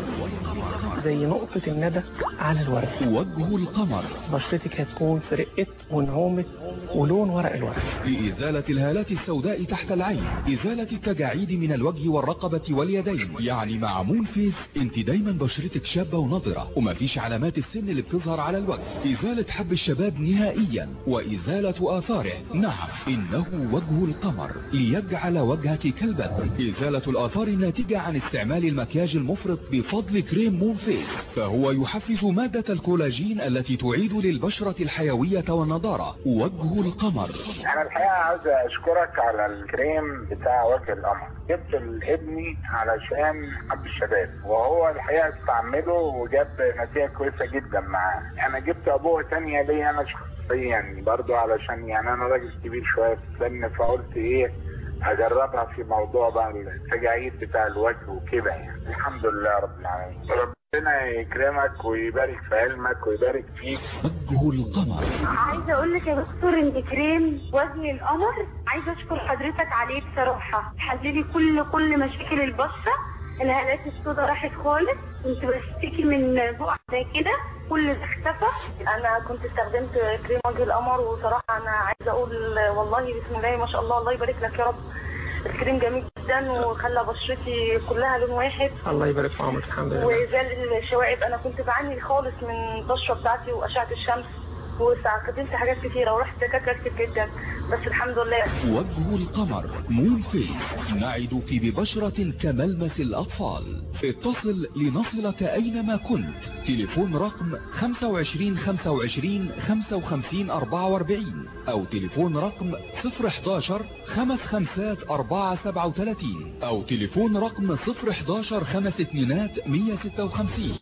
زي نقطة الندى على الورد. وجه القمر بشرتك هتكون في رقة ونعومة ولون ورق الورد. لإزالة الهالات السوداء تحت العين، إزالة التجاعيد من الوجه والرقبة واليدين. يعني مع مون فيس انت دايما بشرتك شابة ونضرة ومفيش علامات السن اللي بتظهر على الوجه. إزالة حب الشباب نهائيا وإزالة آثاره. نعم إنه وجه القمر ليجعل وجهك كالبدر. إزالة الآثار الناتجة عن استعمال المكياج المفرط بفضل كريم مون فيس، فهو يحفز مادة الكولاجين التي تعيد للبشرة الحيوية والنضارة. وجه القمر. أنا الحقيقة عاوز أشكرك على الكريم بتاع وجه القمر. جبت لابني علشان حب الشباب وهو الحقيقة استعمله وجاب نتيجة كويسة جدا معاه. أنا جبت أبوه تانية ليا أنا شخصيا برضو علشان يعني أنا راجل كبير شوية في السن، فقلت إيه أجربها في موضوع بقى التجاعيد بتاع الوجه وكده يعني. الحمد لله رب العالمين. ربنا يكرمك ويبارك في علمك ويبارك فيك. وجه القمر. عايزه اقول لك يا دكتور ان كريم وجه القمر عايزه اشكر حضرتك عليه بصراحه. حللي كل كل مشاكل البشره، الهالات السوداء راحت خالص، كنت بشتكي من بقع زي كده كل ده اختفى. انا كنت استخدمت كريم وجه القمر وصراحه انا عايزه اقول والله بسم الله ما شاء الله، الله يبارك لك يا رب. الكريم جميل جدا وخلى بشرتي كلها لون واحد. الله يبارك في عمرك. الحمد لله. وزال الشوائب. انا كنت بعاني خالص من البشره بتاعتي واشعه الشمس واستخدمت حاجات كتيره ورحت دكاتره كتير جدا بس الحمد لله. وجه القمر مون فيس نعدك ببشرة كملمس الأطفال. اتصل لنصلك أينما كنت. تليفون رقم خمسة وعشرين خمسة وعشرين خمسة وخمسين أربعة وأربعين أو تليفون رقم صفر حداشر خمس خمسات أربعة سبعة وثلاثين أو تليفون رقم صفر حداشر خمس اتنينات مية ستة وخمسين.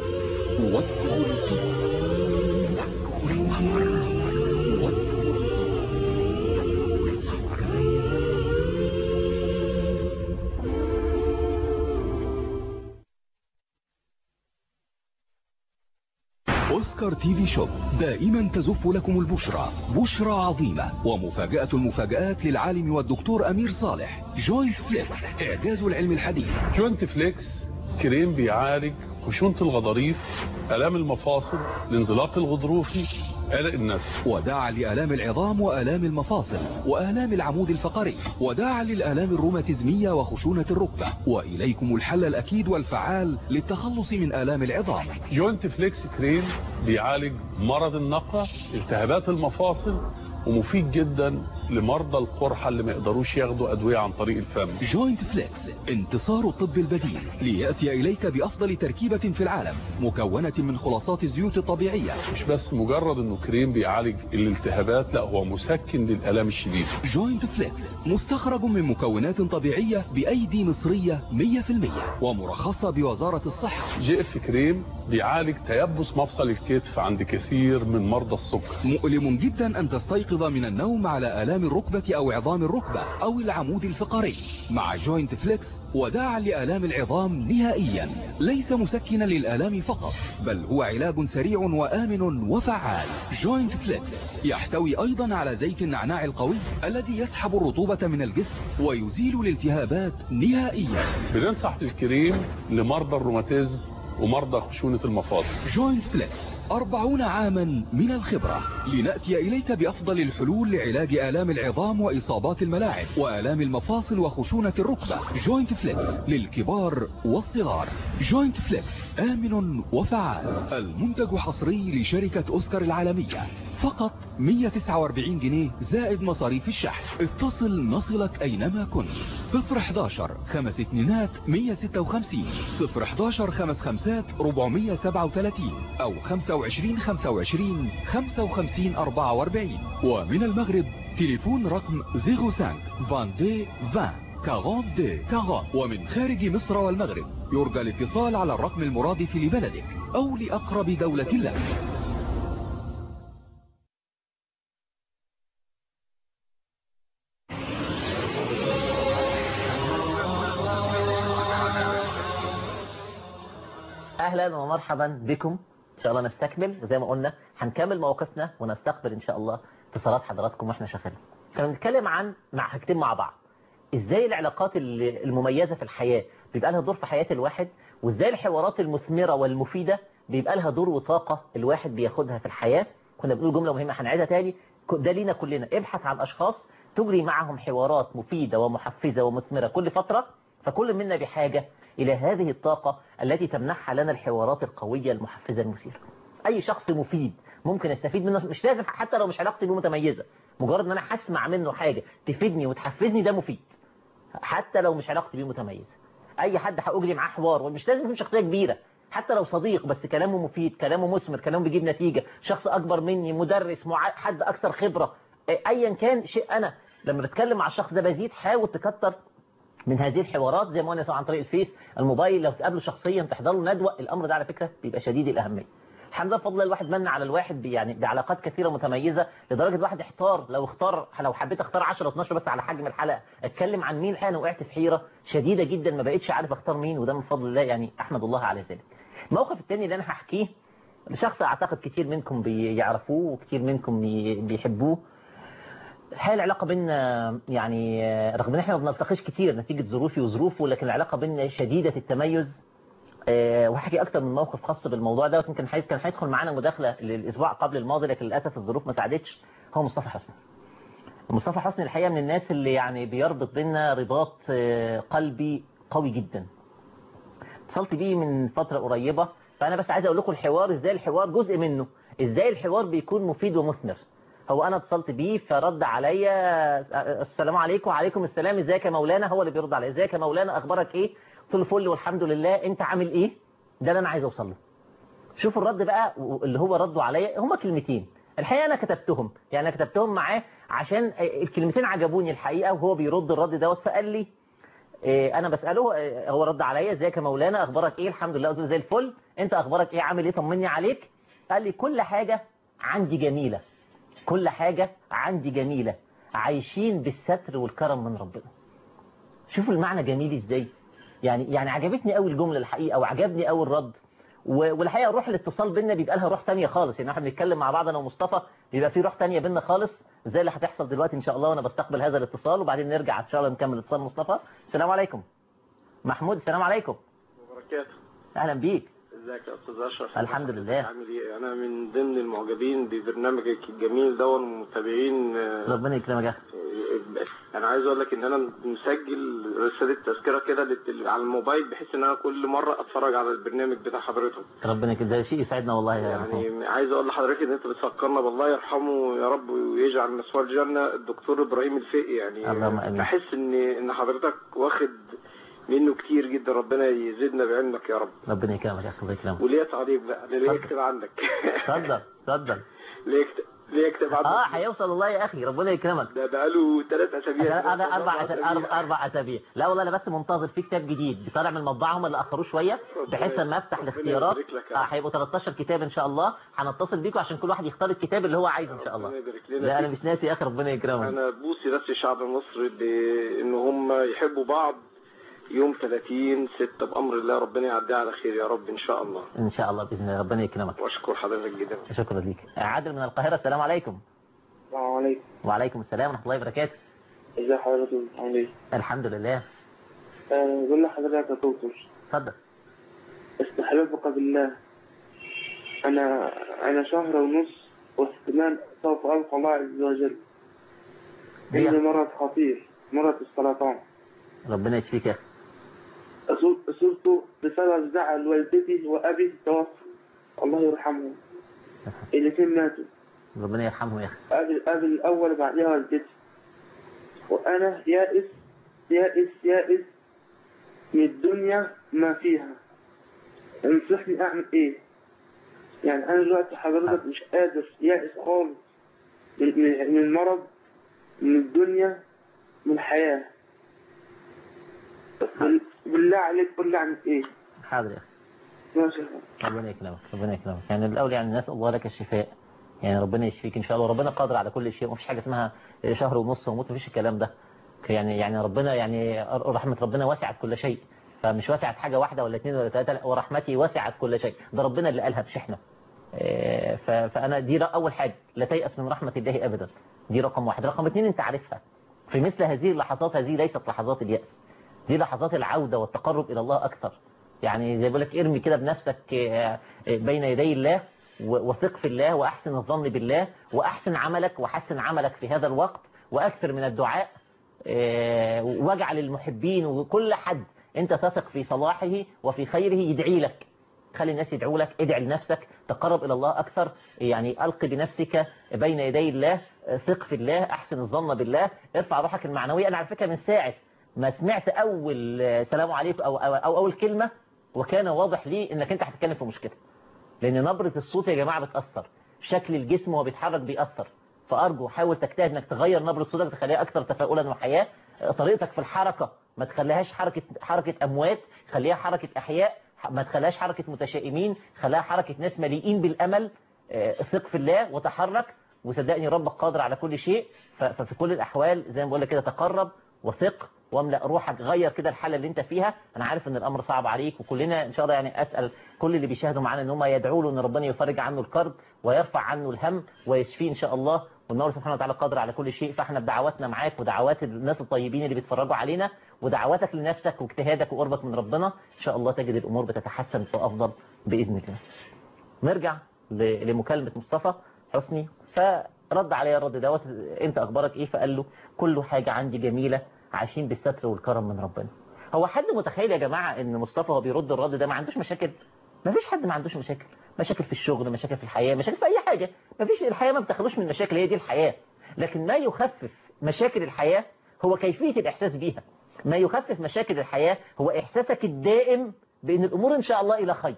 وجه القمر. أوسكار تي في شوب دائما تزف لكم البشرى، بشرى عظيمة ومفاجأة المفاجآت للعالم والدكتور أمير صالح. جوينت فليكس إعجاز العلم الحديث. جوينت فليكس كريم بيعالج خشونة الغضاريف، آلام المفاصل، الانزلاق الغضروفي، قلق النسل. وداعا لآلام العظام وآلام المفاصل وآلام العمود الفقري، وداعا للآلام الروماتيزمية وخشونة الركبة. وإليكم الحل الأكيد والفعال للتخلص من آلام العظام. جوينت فليكس كريم بيعالج مرض النقع، التهابات المفاصل، ومفيد جدا لمرضى القرحة اللي ما يقدروش ياخدوا أدوية عن طريق الفم. جوينت فليكس انتصار الطب البديل ليأتي إليك بأفضل تركيبة في العالم مكونة من خلاصات الزيوت الطبيعية. مش بس مجرد انه كريم بيعالج الالتهابات، لا هو مسكن للآلام الشديدة. جوينت فليكس مستخرج من مكونات طبيعية بأيدي مصرية مية في المية ومرخصة بوزارة الصحة. جي اف كريم بيعالج تيبس مفصل الكتف عند كثير من مرضى السكر. مؤلم جدا أن تستيقظ من النوم على آلام الركبة أو عظام الركبة أو العمود الفقري. مع جوينت فليكس وداعا لآلام العظام نهائيا، ليس مسكنا للآلام فقط بل هو علاج سريع وآمن وفعال. جوينت فليكس يحتوي أيضا على زيت النعناع القوي الذي يسحب الرطوبة من الجسم ويزيل الالتهابات نهائيا. بننصح بالكريم لمرضى الروماتيزم ومرضى خشونة المفاصل. جوينت فليكس أربعون عاما من الخبرة لنأتي إليك بأفضل الحلول لعلاج آلام العظام وإصابات الملاعب وآلام المفاصل وخشونة الركبة. جوينت فليكس للكبار والصغار. جوينت فليكس آمن وفعال. المنتج حصري لشركة أوسكار العالمية، فقط مية وتسعة وأربعين جنيه زائد مصاريف الشحن. اتصل نصلك أينما كنت. صفر حداشر خمس اتنينات مية ستة وخمسين صفر حداشر خمس خمسات أربعمية سبعة وثلاثين أو خمسة وعشرين خمسة وعشرين خمسة وخمسين أربعة وأربعين. ومن المغرب تليفون رقم صفر خمسة عشرين عشرين أربعين دي أربعين. ومن خارج مصر والمغرب يرجى الاتصال على الرقم المرادف لبلدك أو لأقرب دولة لك. أهلا ومرحبا بكم. إن شاء الله نستكمل، وزي ما قلنا هنكمل موقفنا ونستقبل إن شاء الله اتصالات حضراتكم وإحنا شغالين. كنا بنتكلم عن مع حاجتين مع بعض، ازاي العلاقات المميزة في الحياة بيبقى لها دور في حياة الواحد، وازاي الحوارات المثمرة والمفيدة بيبقى لها دور وطاقة الواحد بياخدها في الحياة. كنا بنقول جملة مهمة هنعيدها تاني، ده لينا كلنا، ابحث عن أشخاص تجري معهم حوارات مفيدة ومحفزة ومثمرة كل فترة، فكل منا بحاجة إلى هذه الطاقة التي تمنحها لنا الحوارات القوية المحفزة المثيرة. أي شخص مفيد ممكن استفيد منه، مش لازم حتى لو مش علاقتي بيه متميزة، مجرد ان انا هسمع منه حاجة تفيدني وتحفزني ده مفيد، حتى لو مش علاقتي بيه متميزة. اي حد هاجري معاه حوار، ومش لازم يكون شخصية كبيرة، حتى لو صديق بس كلامه مفيد، كلامه مثمر، كلامه بيجيب نتيجة، شخص اكبر مني، مدرس، مع... حد اكثر خبرة، ايا كان شيء، انا لما بتكلم مع الشخص ده بزيد. حاول تكتر من هذه الحوارات زي ما قلنا، سواء عن طريق الفيس، الموبايل، لو تقابلوا شخصيا، تحضروا ندوة. الامر ده على فكرة بيبقى شديد الاهمية. الحمد لله بفضل الله الواحد من على الواحد يعني بعلاقات كثيرة متميزة، لدرجة الواحد احتار، لو اختار لو حبيت اختار عشرة اتناشر بس على حجم الحلقة اتكلم عن مين، الحقيقة انا وقعت في حيرة شديدة جدا، ما بقتش عارف اختار مين، وده من فضل الله يعني احمد الله على ذلك. الموقف الثاني اللي انا هحكيه لشخص اعتقد كتير منكم بيعرفوه وكتير منكم بيحبوه. الحقيقة العلاقة بيننا يعني رغم ان احنا ما بنلتقيش كتير نتيجة ظروفي وظروفه، لكن العلاقة بيننا شديدة التميز. أه وهحكي اكتر من موقف خاص بالموضوع ده، ويمكن كان هيدخل معانا مداخله الاسبوع قبل الماضي، لكن للاسف الظروف ما ساعدتش. هو مصطفى حسني. مصطفى حسني الحقيقه من الناس اللي يعني بيربط بيننا رباط قلبي قوي جدا. اتصلت بيه من فتره قريبه، فانا بس عايز اقول لكم الحوار ازاي، الحوار جزء منه ازاي الحوار بيكون مفيد ومثمر. هو انا اتصلت بيه فرد عليا السلام عليكم. وعليكم السلام، ازيك يا مولانا. هو اللي بيرد عليا، ازيك يا مولانا، اخبارك ايه؟ قلت له فل والحمد لله، انت عامل ايه؟ ده اللي انا عايز اوصل له. شوفوا الرد بقى اللي هو ردوا عليا، هما كلمتين الحقيقه انا كتبتهم، يعني انا كتبتهم معاه عشان الكلمتين عجبوني الحقيقه، وهو بيرد الرد دوت. فقال لي إيه، انا بساله، إيه هو رد عليا، ازيك يا مولانا، اخبارك ايه؟ الحمد لله. قلت له زي الفل، انت اخبارك ايه؟ عامل ايه؟ طمني عليك. قال لي كل حاجه عندي جميله، كل حاجه عندي جميله، عايشين بالستر والكرم من ربنا. شوفوا المعنى جميل ازاي. يعني يعني عجبتني قوي الجمله الحقيقه، وعجبني قوي الرد. والحقيقه روح الاتصال بينا بيبقى لها روح ثانيه خالص، يعني احنا بنتكلم مع بعض انا ومصطفى بيبقى في روح ثانيه بينا خالص، زي اللي هتحصل دلوقتي ان شاء الله، وانا بستقبل هذا الاتصال وبعدين نرجع ان شاء الله نكمل اتصال مصطفى. السلام عليكم. محمود، السلام عليكم. وبركاته. اهلا بيك. ازيك يا استاذ اشرف؟ الحمد لله. عامل ايه؟ انا من ضمن المعجبين ببرنامجك الجميل ده ومتابعين. ربنا يكرمك يا اخي. انا عايز اقول لك ان انا مسجل رساله تذكره كده على الموبايل، بحيث ان انا كل مره اتفرج على البرنامج بتاع حضرتك. ربنا يكرمك، ده شيء يسعدنا والله يا يعني محمود. عايز اقول لحضرتك ان انت بتفكرنا بالله يرحمه يا رب ويجعل مسواه الجنه الدكتور ابراهيم الفقي. يعني بحس ان ان حضرتك واخد منه كتير جدا، ربنا يزيدنا بعلمك يا رب. ربنا يكرمك يا اخي، الله يكرمك. وليه تعليق بقى، ليه يكتب عندك؟ اتفضل اتفضل. ليه يكتب ليه يكتب عندك؟ اه هيوصل والله يا اخي، ربنا يكرمك. ده بقاله ثلاث اسابيع. انا اربع اسابيع اربع اسابيع. لا والله انا بس منتظر في كتاب جديد طالع من المطبعه، هم اللي اخروه شويه، بحيث لما افتح الاختيارات اه هيبقوا تلتاشر كتاب ان شاء الله. هنتصل بيكم عشان كل واحد يختار الكتاب اللي هو عايزه ان شاء الله. لا انا مش ناسي يا اخي، ربنا يكرمك. انا بوصي بس شعب مصر بان هم يحبوا بعض يوم ثلاثين ستة بأمر الله، ربنا يعديها على خير يا رب إن شاء الله. إن شاء الله بإذن الله، ربنا يكرمك. وأشكر حضرتك جدا. شكرا ليك. عادل من القاهرة، السلام عليكم. السلام عليكم. وعليكم السلام ورحمة الله وبركاته. ازي حضرتك عامل ايه؟ الحمد لله. بقول لحضرتك يا دكتور. اتفضل. استحبابك بالله. أنا أنا شهر ونص واحتمال سوف ألقى الله عز وجل. عندي مرض خطير، مرض السرطان. ربنا يشفيك يا أخي. أصبت بسبب زعل والدتي وأبي توفى الله يرحمهم. الاثنين ماتوا. ربنا يرحمهم يا أخي. أبي أبي الأول بعدها والدتي. وأنا يائس يائس يائس من الدنيا ما فيها. انصحني أعمل إيه؟ يعني أنا دلوقتي حضرتك مش قادر، يائس خالص من المرض، من الدنيا، من الحياة. بالله عليك قول لي عن ايه؟ حاضر يا اخي. ماشي. ربنا يكرمك، ربنا يكرمك. يعني الاول يعني نسال الله لك الشفاء، يعني ربنا يشفيك ان شاء الله، وربنا قادر على كل شيء، ومفيش حاجه اسمها شهر ونص وموت، مفيش الكلام ده. يعني يعني ربنا يعني رحمه ربنا وسعت كل شيء، فمش وسعت حاجه واحده ولا اثنين ولا ثلاثه، ورحمتي وسعت كل شيء، ده ربنا اللي قالها مش احنا. فانا دي اول حاجه، لا تيأس من رحمه الله ابدا، دي رقم واحد. رقم اثنين انت عارفها، في مثل هذه اللحظات، هذه ليست لحظات اليأس، دي لحظات العودة والتقرب إلى الله أكثر. يعني زي بقول لك ارمي كده بنفسك بين يدي الله، وثق في الله، وأحسن الظن بالله، وأحسن عملك وحسن عملك في هذا الوقت، وأكثر من الدعاء، واجعل المحبين وكل حد أنت تثق في صلاحه وفي خيره يدعي لك. خلي الناس يدعوا لك، ادعي لنفسك، تقرب إلى الله أكثر. يعني ألقي بنفسك بين يدي الله، ثق في الله، أحسن الظن بالله، ارفع روحك المعنوية. أنا على فكرة من ساعة ما سمعت أول سلام عليكم أو, أو, أو أول كلمة وكان واضح لي إنك أنت هتتكلم في مشكلة، لأن نبرة الصوت يا جماعة بتأثر، شكل الجسم وهو بيتحرك بيأثر. فأرجو حاول تجتهد إنك تغير نبرة صوتك، تخليها أكثر تفاؤلا وحياة. طريقتك في الحركة ما تخليهاش حركة حركة أموات، خليها حركة أحياء، ما تخليهاش حركة متشائمين، خليها حركة ناس مليئين بالأمل. ثق في الله وتحرك، وصدقني ربك قادر على كل شيء. ففي كل الأحوال زي ما بقول لك كده، تقرب وثق واملأ روحك، غير كده الحالة اللي انت فيها. انا عارف ان الامر صعب عليك، وكلنا ان شاء الله يعني اسأل كل اللي بيشاهدوا معانا ان هم يدعوا له ان ربنا يفرج عنه الكرب ويرفع عنه الهم ويشفيه ان شاء الله، والنور سبحانه وتعالى قادر على كل شيء. فاحنا بدعواتنا معاك ودعوات الناس الطيبين اللي بيتفرجوا علينا ودعواتك لنفسك واجتهادك وقربك من ربنا، ان شاء الله تجد الامور بتتحسن وافضل باذن الله. نرجع لمكالمة مصطفى حسني، فرد عليه الرد دوت، انت اخبارك ايه؟ فقال له كل حاجة عندي جميلة، عايشين بالستر والكرم من ربنا. هو حد متخيل يا جماعة ان مصطفى هو بيرد الرد ده ما عندوش مشاكل؟ ما فيش حد ما عندوش مشاكل، مشاكل في الشغل، مشاكل في الحياة، مشاكل في اي حاجة. ما فيش، الحياة ما بتاخدوش من مشاكل، هي دي الحياة. لكن ما يخفف مشاكل الحياة هو كيفية الاحساس بيها. ما يخفف مشاكل الحياة هو احساسك الدائم بان الامور ان شاء الله الى خير.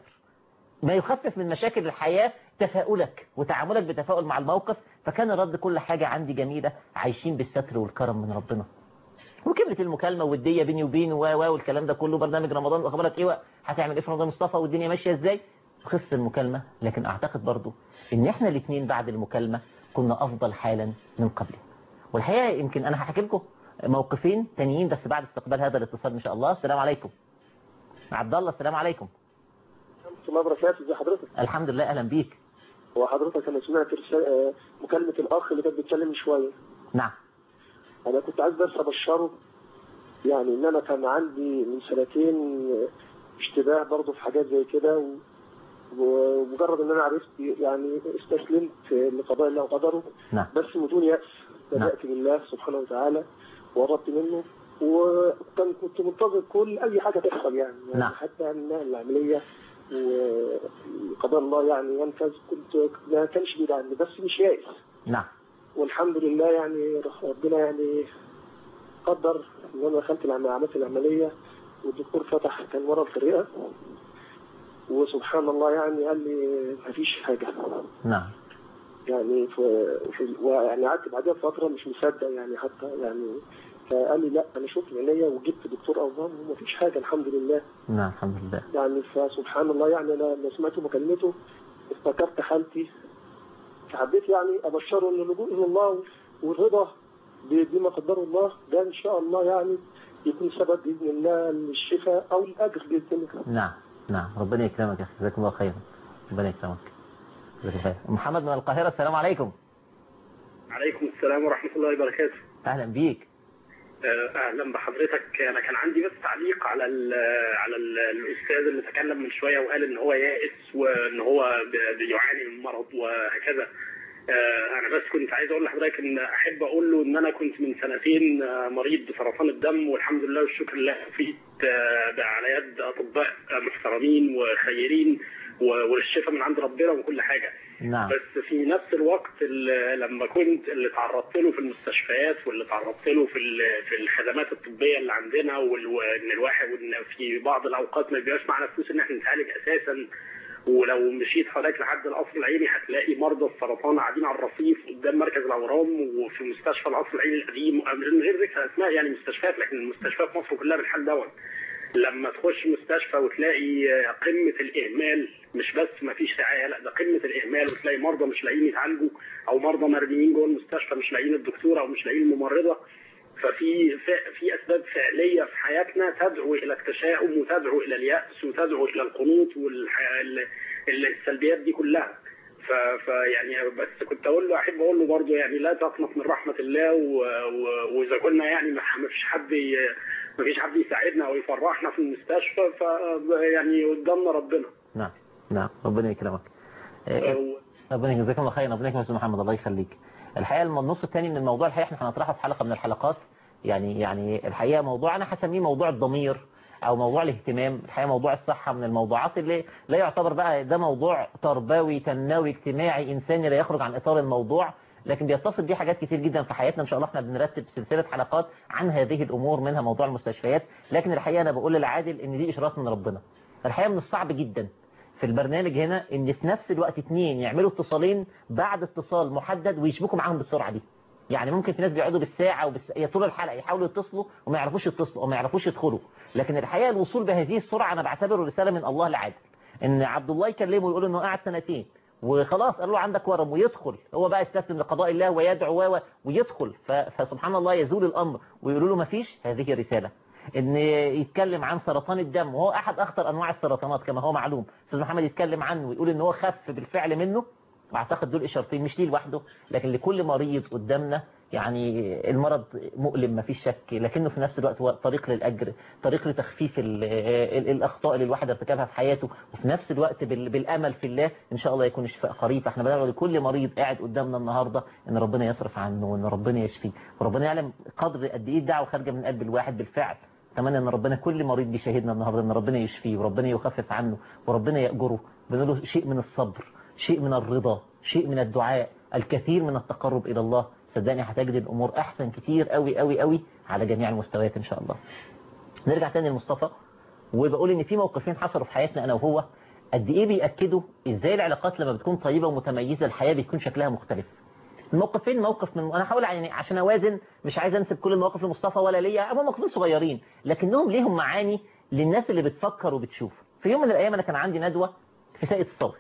ما يخفف من مشاكل الحياة تفاؤلك وتعاملك بتفاؤل مع الموقف. فكان الرد كل حاجة عندي جميلة، عايشين بالستر والكرم من ربنا. وكبرت المكالمة والدية بيني وبينه و و والكلام ده كله، برنامج رمضان واخبارك ايه، هتعمل ايه في رمضان مصطفى، والدنيا ماشية ازاي. خلصت المكالمة. لكن اعتقد برضو ان احنا الاثنين بعد المكالمة كنا افضل حالا من قبل. والحقيقة يمكن انا هحكي لكم موقفين تانيين بس بعد استقبال هذا الاتصال ان شاء الله. السلام عليكم عبد الله. السلام عليكم ورحمة الله وبركاته. ازي حضرتك؟ الحمد لله، اهلا بيك. هو حضرتك انا سمعت مكالمة الاخ اللي كان بيتكلم من شويه. نعم. انا كنت عايز بس ابشره، يعني ان انا كان عندي من سنتين اشتباه برضه في حاجات زي كده، ومجرد ان انا عرفت يعني استسلمت لقضاء الله وقدره. نعم. بس من دون يأس بدأت نعم. بالله سبحانه وتعالى وقربت منه، وكان كنت منتظر كل اي حاجه تحصل يعني, يعني نعم. حتى العمليه وقضاء الله يعني ينفذ، كنت ما كانش بعيد عني بس مش يائس. نعم. والحمد لله يعني ربنا يعني قدر ان انا دخلت عملت العمليه، والدكتور فتح كان ورا في الرئه، وسبحان الله يعني قال لي ما فيش حاجه. نعم. يعني في, في يعني قعدت بعدها فتره مش مصدق يعني، حتى يعني فقال لي لا انا شفت عينيا وجبت دكتور اوضان وما فيش حاجه الحمد لله. نعم الحمد لله. يعني فسبحان الله يعني انا لما سمعت مكالمته افتكرت حالتي، فحبيت يعني ابشره ان اللجوء الى الله والرضا بما قدره الله ده ان شاء الله يعني يكون سبب باذن الله للشفاء او الاجر باذن الله. نعم نعم ربنا يكرمك يا اخي، جزاكم الله خيرا. ربنا يكرمك. محمد من القاهره. السلام عليكم. عليكم السلام ورحمه الله وبركاته. اهلا بيك. اهلا بحضرتك. انا كان عندي بس تعليق على ال على ال الاستاذ اللي تكلم من شويه وقال ان هو يائس وان هو بيعاني من مرض وهكذا. انا بس كنت عايز اقول لحضرتك ان احب اقول له ان انا كنت من سنتين مريض بسرطان الدم، والحمد لله والشكر لله فيت على يد اطباء محترمين وخيرين والشفاء من عند ربنا وكل حاجه. نعم. بس في نفس الوقت اللي لما كنت اللي تعرضت له في المستشفيات واللي تعرضت له في في الخدمات الطبيه اللي عندنا، وان الواحد وان في بعض الاوقات ما بيبقاش معنا فلوس ان احنا نتعالج اساسا، ولو مشيت حضرتك لحد القصر العيني هتلاقي مرضى السرطان قاعدين على الرصيف قدام مركز الاورام وفي مستشفى القصر العيني القديم، من غير ذكر اسماء يعني مستشفيات، لكن المستشفيات في مصر كلها بالحال دوت. لما تخش مستشفى وتلاقي قمة الإهمال، مش بس ما فيش رعاية، لا ده قمة الإهمال، وتلاقي مرضى مش لاقيين يتعالجوا أو مرضى مرميين جوه المستشفى مش لاقيين الدكتور أو مش لاقيين الممرضة. ففي في أسباب فعلية في حياتنا تدعو إلى التشاؤم وتدعو إلى اليأس وتدعو إلى القنوط والسلبيات دي كلها. فيعني بس كنت اقول له احب اقول له برضه يعني لا تقنط من رحمه الله، واذا كنا يعني ما فيش حد ما فيش حد يساعدنا او يفرحنا في المستشفى، فيعني قدامنا ربنا. نعم نعم ربنا يكرمك. ربنا يجزاك الله خير. ربنا يكرمك يا استاذ محمد، الله يخليك. الحقيقه النص الثاني من الموضوع الحقيقه احنا هنطرحه في حلقه من الحلقات. يعني يعني الحقيقه موضوع انا هسميه موضوع الضمير او موضوع الاهتمام. الحقيقه موضوع الصحه من الموضوعات اللي لا يعتبر بقى ده موضوع تربوي تنموي اجتماعي انساني لا يخرج عن اطار الموضوع، لكن بيتصل بيه حاجات كتير جدا في حياتنا. ان شاء الله احنا بنرتب سلسله حلقات عن هذه الامور، منها موضوع المستشفيات. لكن الحقيقه انا بقول للعادل ان دي اشارات من ربنا. الحقيقه من الصعب جدا في البرنامج هنا ان في نفس الوقت اثنين يعملوا اتصالين بعد اتصال محدد ويشبكوا معاهم بالسرعه دي. يعني ممكن في ناس بيقعدوا بالساعه وبالساعه طول الحلقه يحاولوا يتصلوا وما يعرفوش يتصلوا وما يعرفوش يدخلوا. لكن الحقيقه الوصول بهذه السرعه انا بعتبره رساله من الله العادل، ان عبد الله يكلمه ويقول انه قاعد سنتين وخلاص قال له عندك ورم ويدخل، هو بقى يستسلم لقضاء الله ويدعو ويدخل. فسبحان الله يزول الامر ويقولوا له ما فيش. هذه رساله. ان يتكلم عن سرطان الدم وهو احد اخطر انواع السرطانات كما هو معلوم، استاذ محمد يتكلم عنه ويقول ان هو خف بالفعل منه. واعتقد دول اشارتين مش ليه لوحده لكن لكل مريض قدامنا. يعني المرض مؤلم ما فيش شك، لكنه في نفس الوقت هو طريق للاجر، طريق لتخفيف الاخطاء اللي الواحد ارتكبها في حياته، وفي نفس الوقت بالامل في الله ان شاء الله يكون الشفاء قريب. فاحنا بدعو لكل مريض قاعد قدامنا النهارده ان ربنا يصرف عنه وان ربنا يشفيه، وربنا يعلم قدر قد ايه الدعوه خارجه من قلب الواحد بالفعل. اتمنى ان ربنا كل مريض بيشاهدنا النهارده ان ربنا يشفيه وربنا يخفف عنه وربنا يأجره. بنقول له شيء من الصبر، شيء من الرضا، شيء من الدعاء، الكثير من التقرب الى الله. صدقني هتجد الامور احسن كتير قوي قوي قوي على جميع المستويات ان شاء الله. نرجع تاني لمصطفى وبقول ان في موقفين حصلوا في حياتنا انا وهو قد ايه بيأكدوا ازاي العلاقات لما بتكون طيبه ومتميزه الحياه بيكون شكلها مختلف. الموقفين موقف من انا هحاول يعني عشان اوازن مش عايز انسب كل المواقف لمصطفى ولا ليا، هم موقفين صغيرين لكنهم ليهم معاني للناس اللي بتفكر وبتشوف. في يوم من الايام انا كان عندي ندوه في ساقية الصاوي،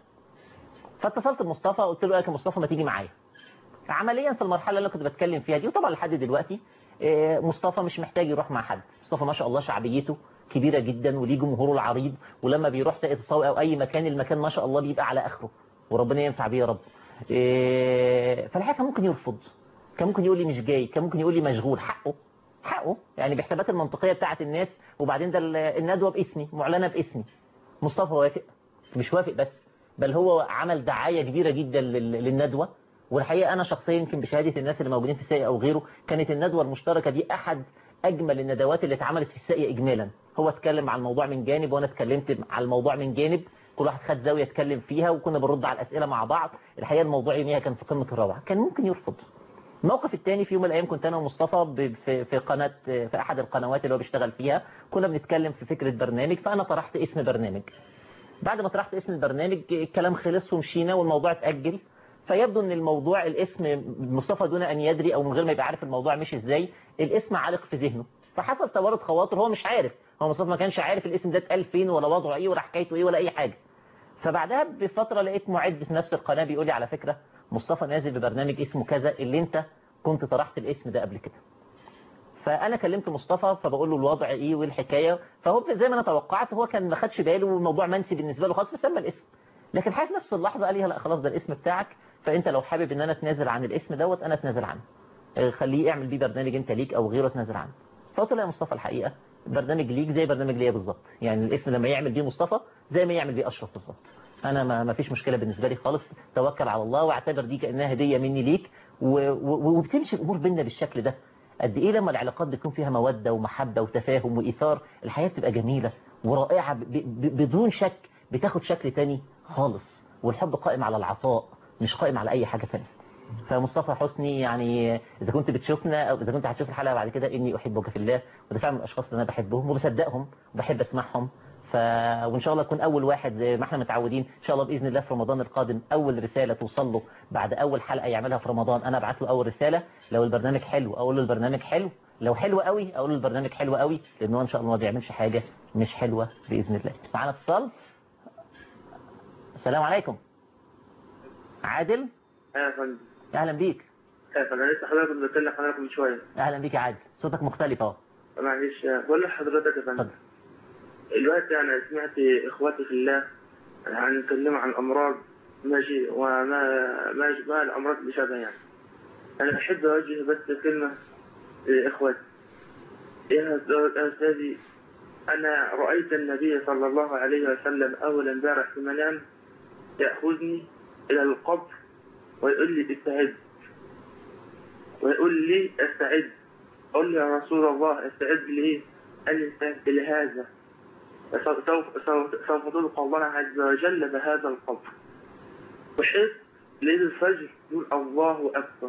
فاتصلت بمصطفى قلت له يا مصطفى ما تيجي معايا. عمليا في المرحله اللي انا كنت بتكلم فيها دي، وطبعا لحد دلوقتي مصطفى مش محتاج يروح مع حد. مصطفى ما شاء الله شعبيته كبيره جدا وليه جمهوره العريض، ولما بيروح ساقية الصاوي او اي مكان المكان ما شاء الله بيبقى على اخره وربنا ينفع بيه يا رب. فالحقيقه كان ممكن يرفض، كان ممكن يقول لي مش جاي، كان ممكن يقول لي مشغول. حقه حقه يعني بحسابات المنطقيه بتاعه الناس. وبعدين ده الندوه باسمي معلنه باسمي. مصطفى وافق، مش وافق بس بل هو عمل دعايه كبيره جدا للندوه. والحقيقه انا شخصيا يمكن بشهاده الناس اللي موجودين في الساقية او غيره كانت الندوه المشتركه دي احد اجمل الندوات اللي اتعملت في الساقية اجمالا. هو اتكلم عن الموضوع من جانب وانا اتكلمت على الموضوع من جانب، كل واحد خد زاويه اتكلم فيها وكنا بنرد على الاسئله مع بعض. الحقيقه الموضوع يوميها كان في قمه الروعه. كان ممكن يرفض. الموقف الثاني في يوم من الايام كنت انا ومصطفى في في قناه في احد القنوات اللي هو بيشتغل فيها، كنا بنتكلم في فكره برنامج، فانا طرحت اسم برنامج. بعد ما طرحت اسم البرنامج الكلام خلص ومشينا والموضوع اتاجل. فيبدو ان الموضوع الاسم مصطفى دون ان يدري او من غير ما يبقى عارف الموضوع مش ازاي الاسم عالق في ذهنه. فحصل توارد خواطر، هو مش عارف، هو مصطفى ما كانش عارف الاسم ده اتقال فين ولا وضعه ايه ولا حكايته ايه ولا اي حاجه. فبعدها بفتره لقيت معد في نفس القناه بيقول لي على فكره مصطفى نازل ببرنامج اسمه كذا اللي انت كنت طرحت الاسم ده قبل كده. فانا كلمت مصطفى فبقول له الوضع ايه والحكايه، فهو زي ما انا توقعت هو كان ما خدش باله والموضوع منسي بالنسبه له خلاص فسمى الاسم. لكن حاجه في نفس اللحظه قال لي لا خلاص ده الاسم بتاعك، فانت لو حابب ان انا اتنازل عن الاسم دوت انا اتنازل عنه، خليه اعمل بيه برنامج انت ليك او غيره اتنازل عنه. فقلت له يا مصطفى الحقيقه برنامج ليك زي برنامج ليا بالظبط، يعني الاسم لما يعمل بيه مصطفى زي ما يعمل بيه اشرف بالظبط. انا ما ما فيش مشكله بالنسبه لي خالص، توكل على الله واعتبر دي كانها هديه مني ليك، وبتمشي الامور بينا بالشكل ده. قد ايه لما العلاقات بتكون فيها موده ومحبه وتفاهم وايثار الحياه بتبقى جميله ورائعه بدون شك، بتاخد شكل تاني خالص. والحب قائم على العطاء مش قائم على اي حاجه ثانيه. فمصطفى حسني يعني اذا كنت بتشوفنا او اذا كنت هتشوف الحلقه بعد كده اني احبك في الله، وده فعلا من الاشخاص اللي انا بحبهم وبصدقهم وبحب اسمعهم. ف وان شاء الله اكون اول واحد زي ما احنا متعودين ان شاء الله باذن الله في رمضان القادم اول رساله توصل له بعد اول حلقه يعملها في رمضان انا ابعت له اول رساله. لو البرنامج حلو اقول له البرنامج حلو، لو حلو قوي اقول له البرنامج حلو قوي، لانه ان شاء الله ما بيعملش حاجه مش حلوه باذن الله. معانا اتصال. السلام عليكم. عادل. اهلا يا فندم. اهلا بيك. اهلا انا لسه حضرتك كنت بتكلم حضرتك من شويه. اهلا بيك يا عادل، صوتك مختلف اهو. معلش بقول لحضرتك يا فندم دلوقتي انا سمعت اخواتي في الله هنتكلم عن امراض ماشي وما ما ما الأمراض اللي شابها يعني. أنا أحب أوجه بس كلمة لإخوتي. يا أستاذي، أنا رأيت النبي صلى الله عليه وسلم أول امبارح في المنام يأخذني إلى القبر ويقول لي استعد، ويقول لي استعد. أقول لي يا رسول الله استعد ليه؟ قال لي استعد لهذا، سوف سوف سوف تلقى الله عز وجل بهذا القبر. وحيث ليل الفجر يقول الله أكبر،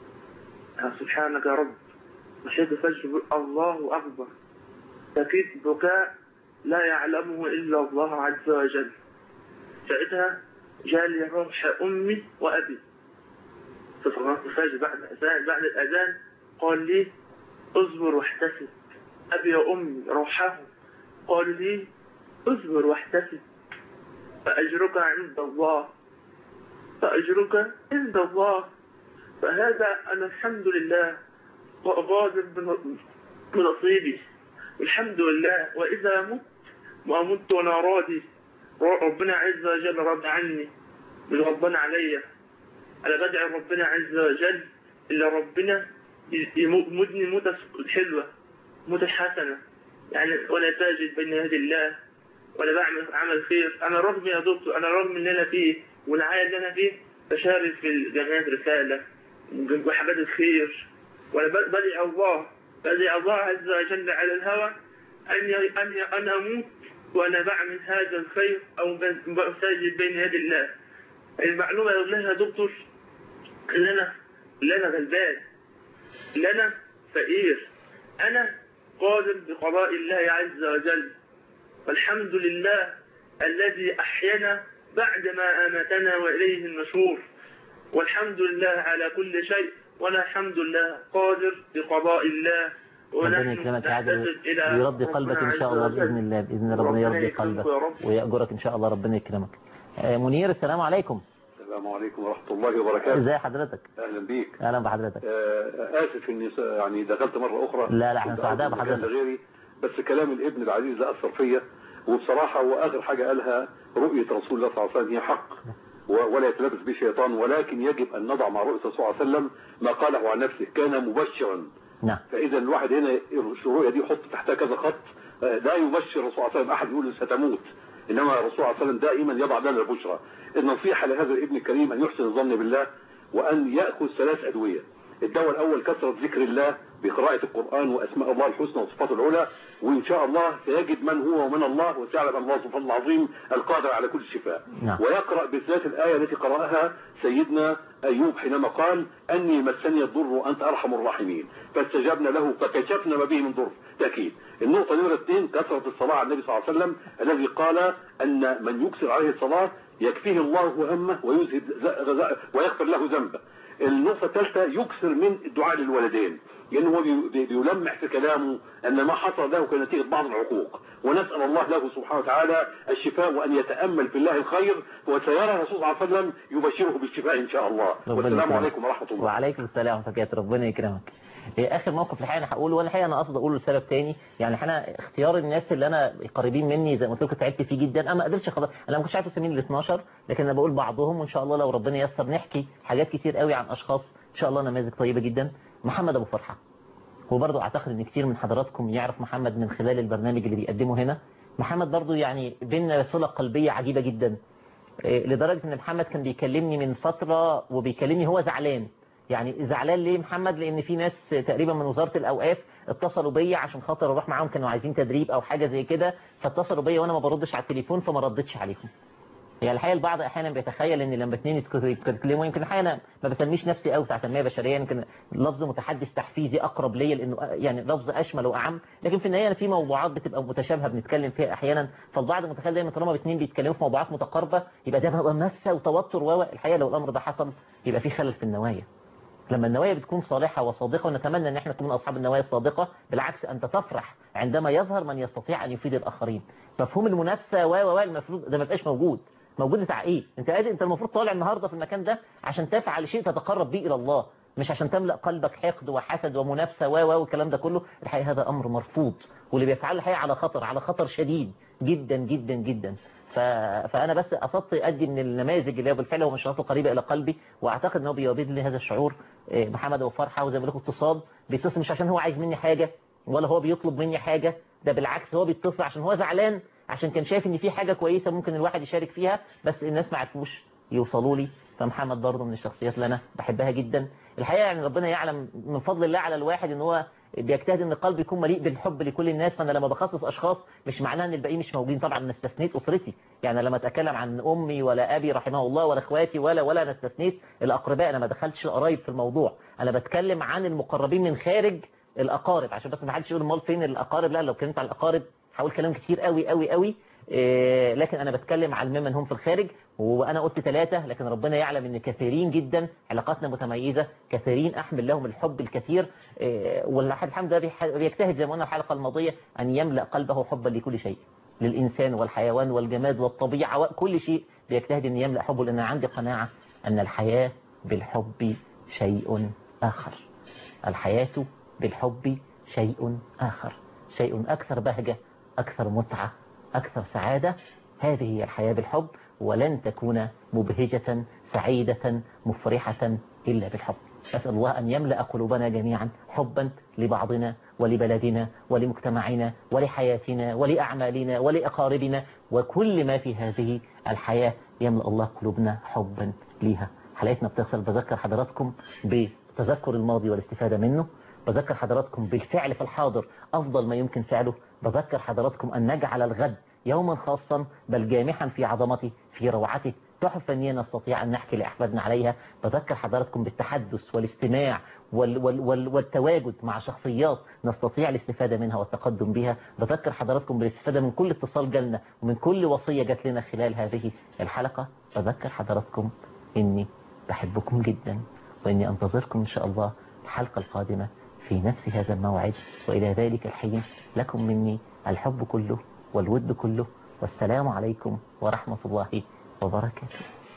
سبحانك يا رب. وحيث الفجر يقول الله أكبر، سكيت بكاء لا يعلمه إلا الله عز وجل. ساعتها جالي روح أمي وأبي في صلاة الفجر بعد بعد الأذان، قال لي اصبر واحتسب. أبي وأمي روحه قالوا لي اصبر واحتسب فأجرك عند الله، فأجرك عند الله. فهذا أنا الحمد لله غاضب بنصيبي الحمد لله. وإذا مت وأمت وأنا راضي، ربنا عز وجل رضى عني من ربنا عليا. أنا بدعي ربنا عز وجل إلا ربنا يمدني موتة حلوة، موتة حسنة يعني، وأنا ساجد بين يدي الله وأنا بعمل عمل خير. أنا رغم يا دكتور، أنا رغم اللي أنا فيه والعاية اللي أنا فيه بشارك في جمعية رسالة وحاجات الخير، وأنا بدعي الله بدعي الله عز وجل على الهوى أن أن أن أموت وأنا بعمل هذا الخير أو ساجد بين يدي الله. المعلومة يقول لها يا دكتور إن أنا إن أنا غلبان، إن أنا فقير، أنا قادر بقضاء الله عز وجل. والحمد لله الذي أحيانا بعدما أماتنا وإليه النشور. والحمد لله على كل شيء، وأنا الحمد لله قادر بقضاء الله. ربنا يكرمك يا عادل ويرضي قلبك إن شاء الله بإذن الله. بإذن ربنا يرضي قلبك ويأجرك إن شاء الله. ربنا يكرمك. منير السلام عليكم. السلام عليكم ورحمة الله وبركاته. ازي حضرتك؟ اهلا بيك. اهلا بحضرتك. آه اسف اني يعني دخلت مرة اخرى. لا لا احنا سعداء بحضرتك. غيري بس كلام الابن العزيز ده اثر فيا، وبصراحة هو اخر حاجة قالها رؤية رسول الله صلى الله عليه وسلم هي حق ولا يتلبس به شيطان، ولكن يجب ان نضع مع رؤية الرسول صلى الله عليه وسلم ما قاله عن نفسه كان مبشرا. نعم. فاذا الواحد هنا الرؤية دي يحط تحتها كذا خط، لا يبشر الرسول صلى الله عليه وسلم احد يقول ستموت، انما الرسول صلى الله عليه وسلم دائما يضع لنا البشرى. النصيحة لهذا الابن الكريم ان يحسن الظن بالله وان يأخذ ثلاث ادوية. الدواء الاول كثرة ذكر الله بقراءة القرآن واسماء الله الحسنى وصفاته العلى، وان شاء الله سيجد من هو ومن الله وسيعلم ان الله سبحانه العظيم القادر على كل شفاء. نعم. ويقرأ بالذات الآية التي قرأها سيدنا أيوب حينما قال أني مسني الضر وأنت أرحم الراحمين فاستجبنا له فكشفنا ما به من ضر. تأكيد. النقطة نمرة اثنين كثرة الصلاة على النبي صلى الله عليه وسلم الذي قال أن من يكثر عليه الصلاة يكفيه الله همه ويذهب ويغفر له ذنبه. النقطة الثالثة يكثر من الدعاء للوالدين، لأنه هو بيلمح في كلامه أن ما حصل له كنتيجة بعض العقوق، ونسأل الله له سبحانه وتعالى الشفاء وأن يتأمل في الله الخير، وسيرى الرسول صلى الله عليه وسلم يبشره بالشفاء إن شاء الله. والسلام عليكم ورحمة الله. وعليكم السلام ورحمة الله. ربنا يكرمك. اخر موقف الحقيقه انا هقوله، وانا الحقيقه انا قصد اقوله لسبب تاني، يعني انا اختيار الناس اللي انا قريبين مني زي ما قلت لكم تعبت فيه جدا. انا ما قدرتش خلاص، انا ما كنتش عارف اسمين ال اتناشر، لكن انا بقول بعضهم، وان شاء الله لو ربنا ييسر نحكي حاجات كتير قوي عن اشخاص ان شاء الله نماذج طيبه جدا. محمد ابو فرحه، هو برضه اعتقد ان كتير من حضراتكم يعرف محمد من خلال البرنامج اللي بيقدمه هنا. محمد برضه يعني بيننا صله قلبيه عجيبه جدا، لدرجه ان محمد كان بيكلمني من فتره وبيكلمني هو زعلان. يعني زعلان ليه محمد؟ لان في ناس تقريبا من وزارة الاوقاف اتصلوا بيا عشان خاطر اروح معاهم، كانوا عايزين تدريب او حاجة زي كده، فاتصلوا بيا وانا ما بردش على التليفون فما ردتش عليهم. يعني الحقيقه البعض احيانا بيتخيل ان لما اثنين يتكلموا، يمكن احيانا ما بسميش نفسي قوي بتاع تنميه بشريه، يمكن لفظ متحدث تحفيزي اقرب ليا لانه يعني لفظ اشمل واعم، لكن في النهايه في موضوعات بتبقى متشابهه بنتكلم فيها احيانا، فالبعض متخيل دايما طالما اثنين بيتكلموا في موضوعات متقاربه يبقى ده بقى منافسه وتوتر. والحقيقه لو الامر ده حصل يبقى في خلل في النوايا. لما النوايا بتكون صالحة وصادقة، ونتمنى ان احنا نكون اصحاب النوايا الصادقة، بالعكس انت تفرح عندما يظهر من يستطيع ان يفيد الاخرين. مفهوم المنافسة و و المفروض ده ما يبقاش موجود. موجود بتاع ايه؟ انت انت المفروض طالع النهارده في المكان ده عشان تفعل شيء تتقرب به الى الله، مش عشان تملأ قلبك حقد وحسد ومنافسة و و والكلام ده كله. الحقيقة هذا امر مرفوض، واللي بيفعله الحقيقة على خطر على خطر شديد جدا جدا جدا. فأنا بس قصدت أدي من النماذج اللي هو بالفعل هو مشروعاته قريبة إلى قلبي، وأعتقد أنه بيوجد لي هذا الشعور. محمد أبو فرحة وزي ما لكم اتصال بيتصل مش عشان هو عايز مني حاجة ولا هو بيطلب مني حاجة، ده بالعكس هو بيتصل عشان هو زعلان، عشان كان شايف ان في حاجة كويسة ممكن الواحد يشارك فيها بس الناس ما عرفوش يوصلوا لي. فمحمد برضه من الشخصيات اللي انا بحبها جدا الحقيقة. يعني ربنا يعلم من فضل الله على الواحد ان هو بيجتهد ان القلب يكون مليء بالحب لكل الناس. فانا لما بخصص اشخاص مش معناها ان الباقيين مش موجودين، طبعا انا استثنيت اسرتي، يعني لما اتكلم عن امي ولا ابي رحمه الله ولا اخواتي ولا ولا انا استثنيت الاقرباء، انا ما دخلتش القرايب في الموضوع، انا بتكلم عن المقربين من خارج الأقارب عشان بس ما حدش يقول امال فين الأقارب. لا، لو اتكلمت عن الأقارب هقول كلام كتير قوي قوي قوي، إيه لكن أنا بتكلم عن ممن هم في الخارج. وأنا قلت ثلاثة لكن ربنا يعلم إن كثيرين جدا علاقاتنا متميزة، كثيرين أحمل لهم الحب الكثير. إيه والواحد الحمد لله بيجتهد زي ما قلنا الحلقة الماضية أن يملأ قلبه حبا لكل شيء، للإنسان والحيوان والجماد والطبيعة وكل شيء بيجتهد أن يملأ حبه، لأن عندي قناعة أن الحياة بالحب شيء آخر. الحياة بالحب شيء آخر، شيء أكثر بهجة، أكثر متعة، أكثر سعادة. هذه هي الحياة بالحب، ولن تكون مبهجة سعيدة مفرحة إلا بالحب. أسأل الله أن يملأ قلوبنا جميعا حبا لبعضنا ولبلدنا ولمجتمعنا ولحياتنا ولأعمالنا ولأقاربنا وكل ما في هذه الحياة يملأ الله قلوبنا حبا ليها. حلقتنا بتصل بذكر حضراتكم بتذكر الماضي والاستفادة منه، بذكر حضراتكم بالفعل في الحاضر أفضل ما يمكن فعله، بذكر حضراتكم أن نجعل الغد يوما خاصا بل جامحا في عظمته في روعته، تحف فنية نستطيع أن نحكي لأحفادنا عليها. بذكر حضراتكم بالتحدث والاستماع وال وال وال والتواجد مع شخصيات نستطيع الاستفادة منها والتقدم بها. بذكر حضراتكم بالاستفادة من كل اتصال جالنا ومن كل وصية جات لنا خلال هذه الحلقة. بذكر حضراتكم إني بحبكم جدا وإني أنتظركم إن شاء الله الحلقة القادمة في نفس هذا الموعد، وإلى ذلك الحين لكم مني الحب كله والود كله، والسلام عليكم ورحمة الله وبركاته.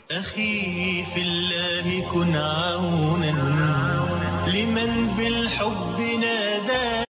أخي في الله كن عونا لمن بالحب نادى.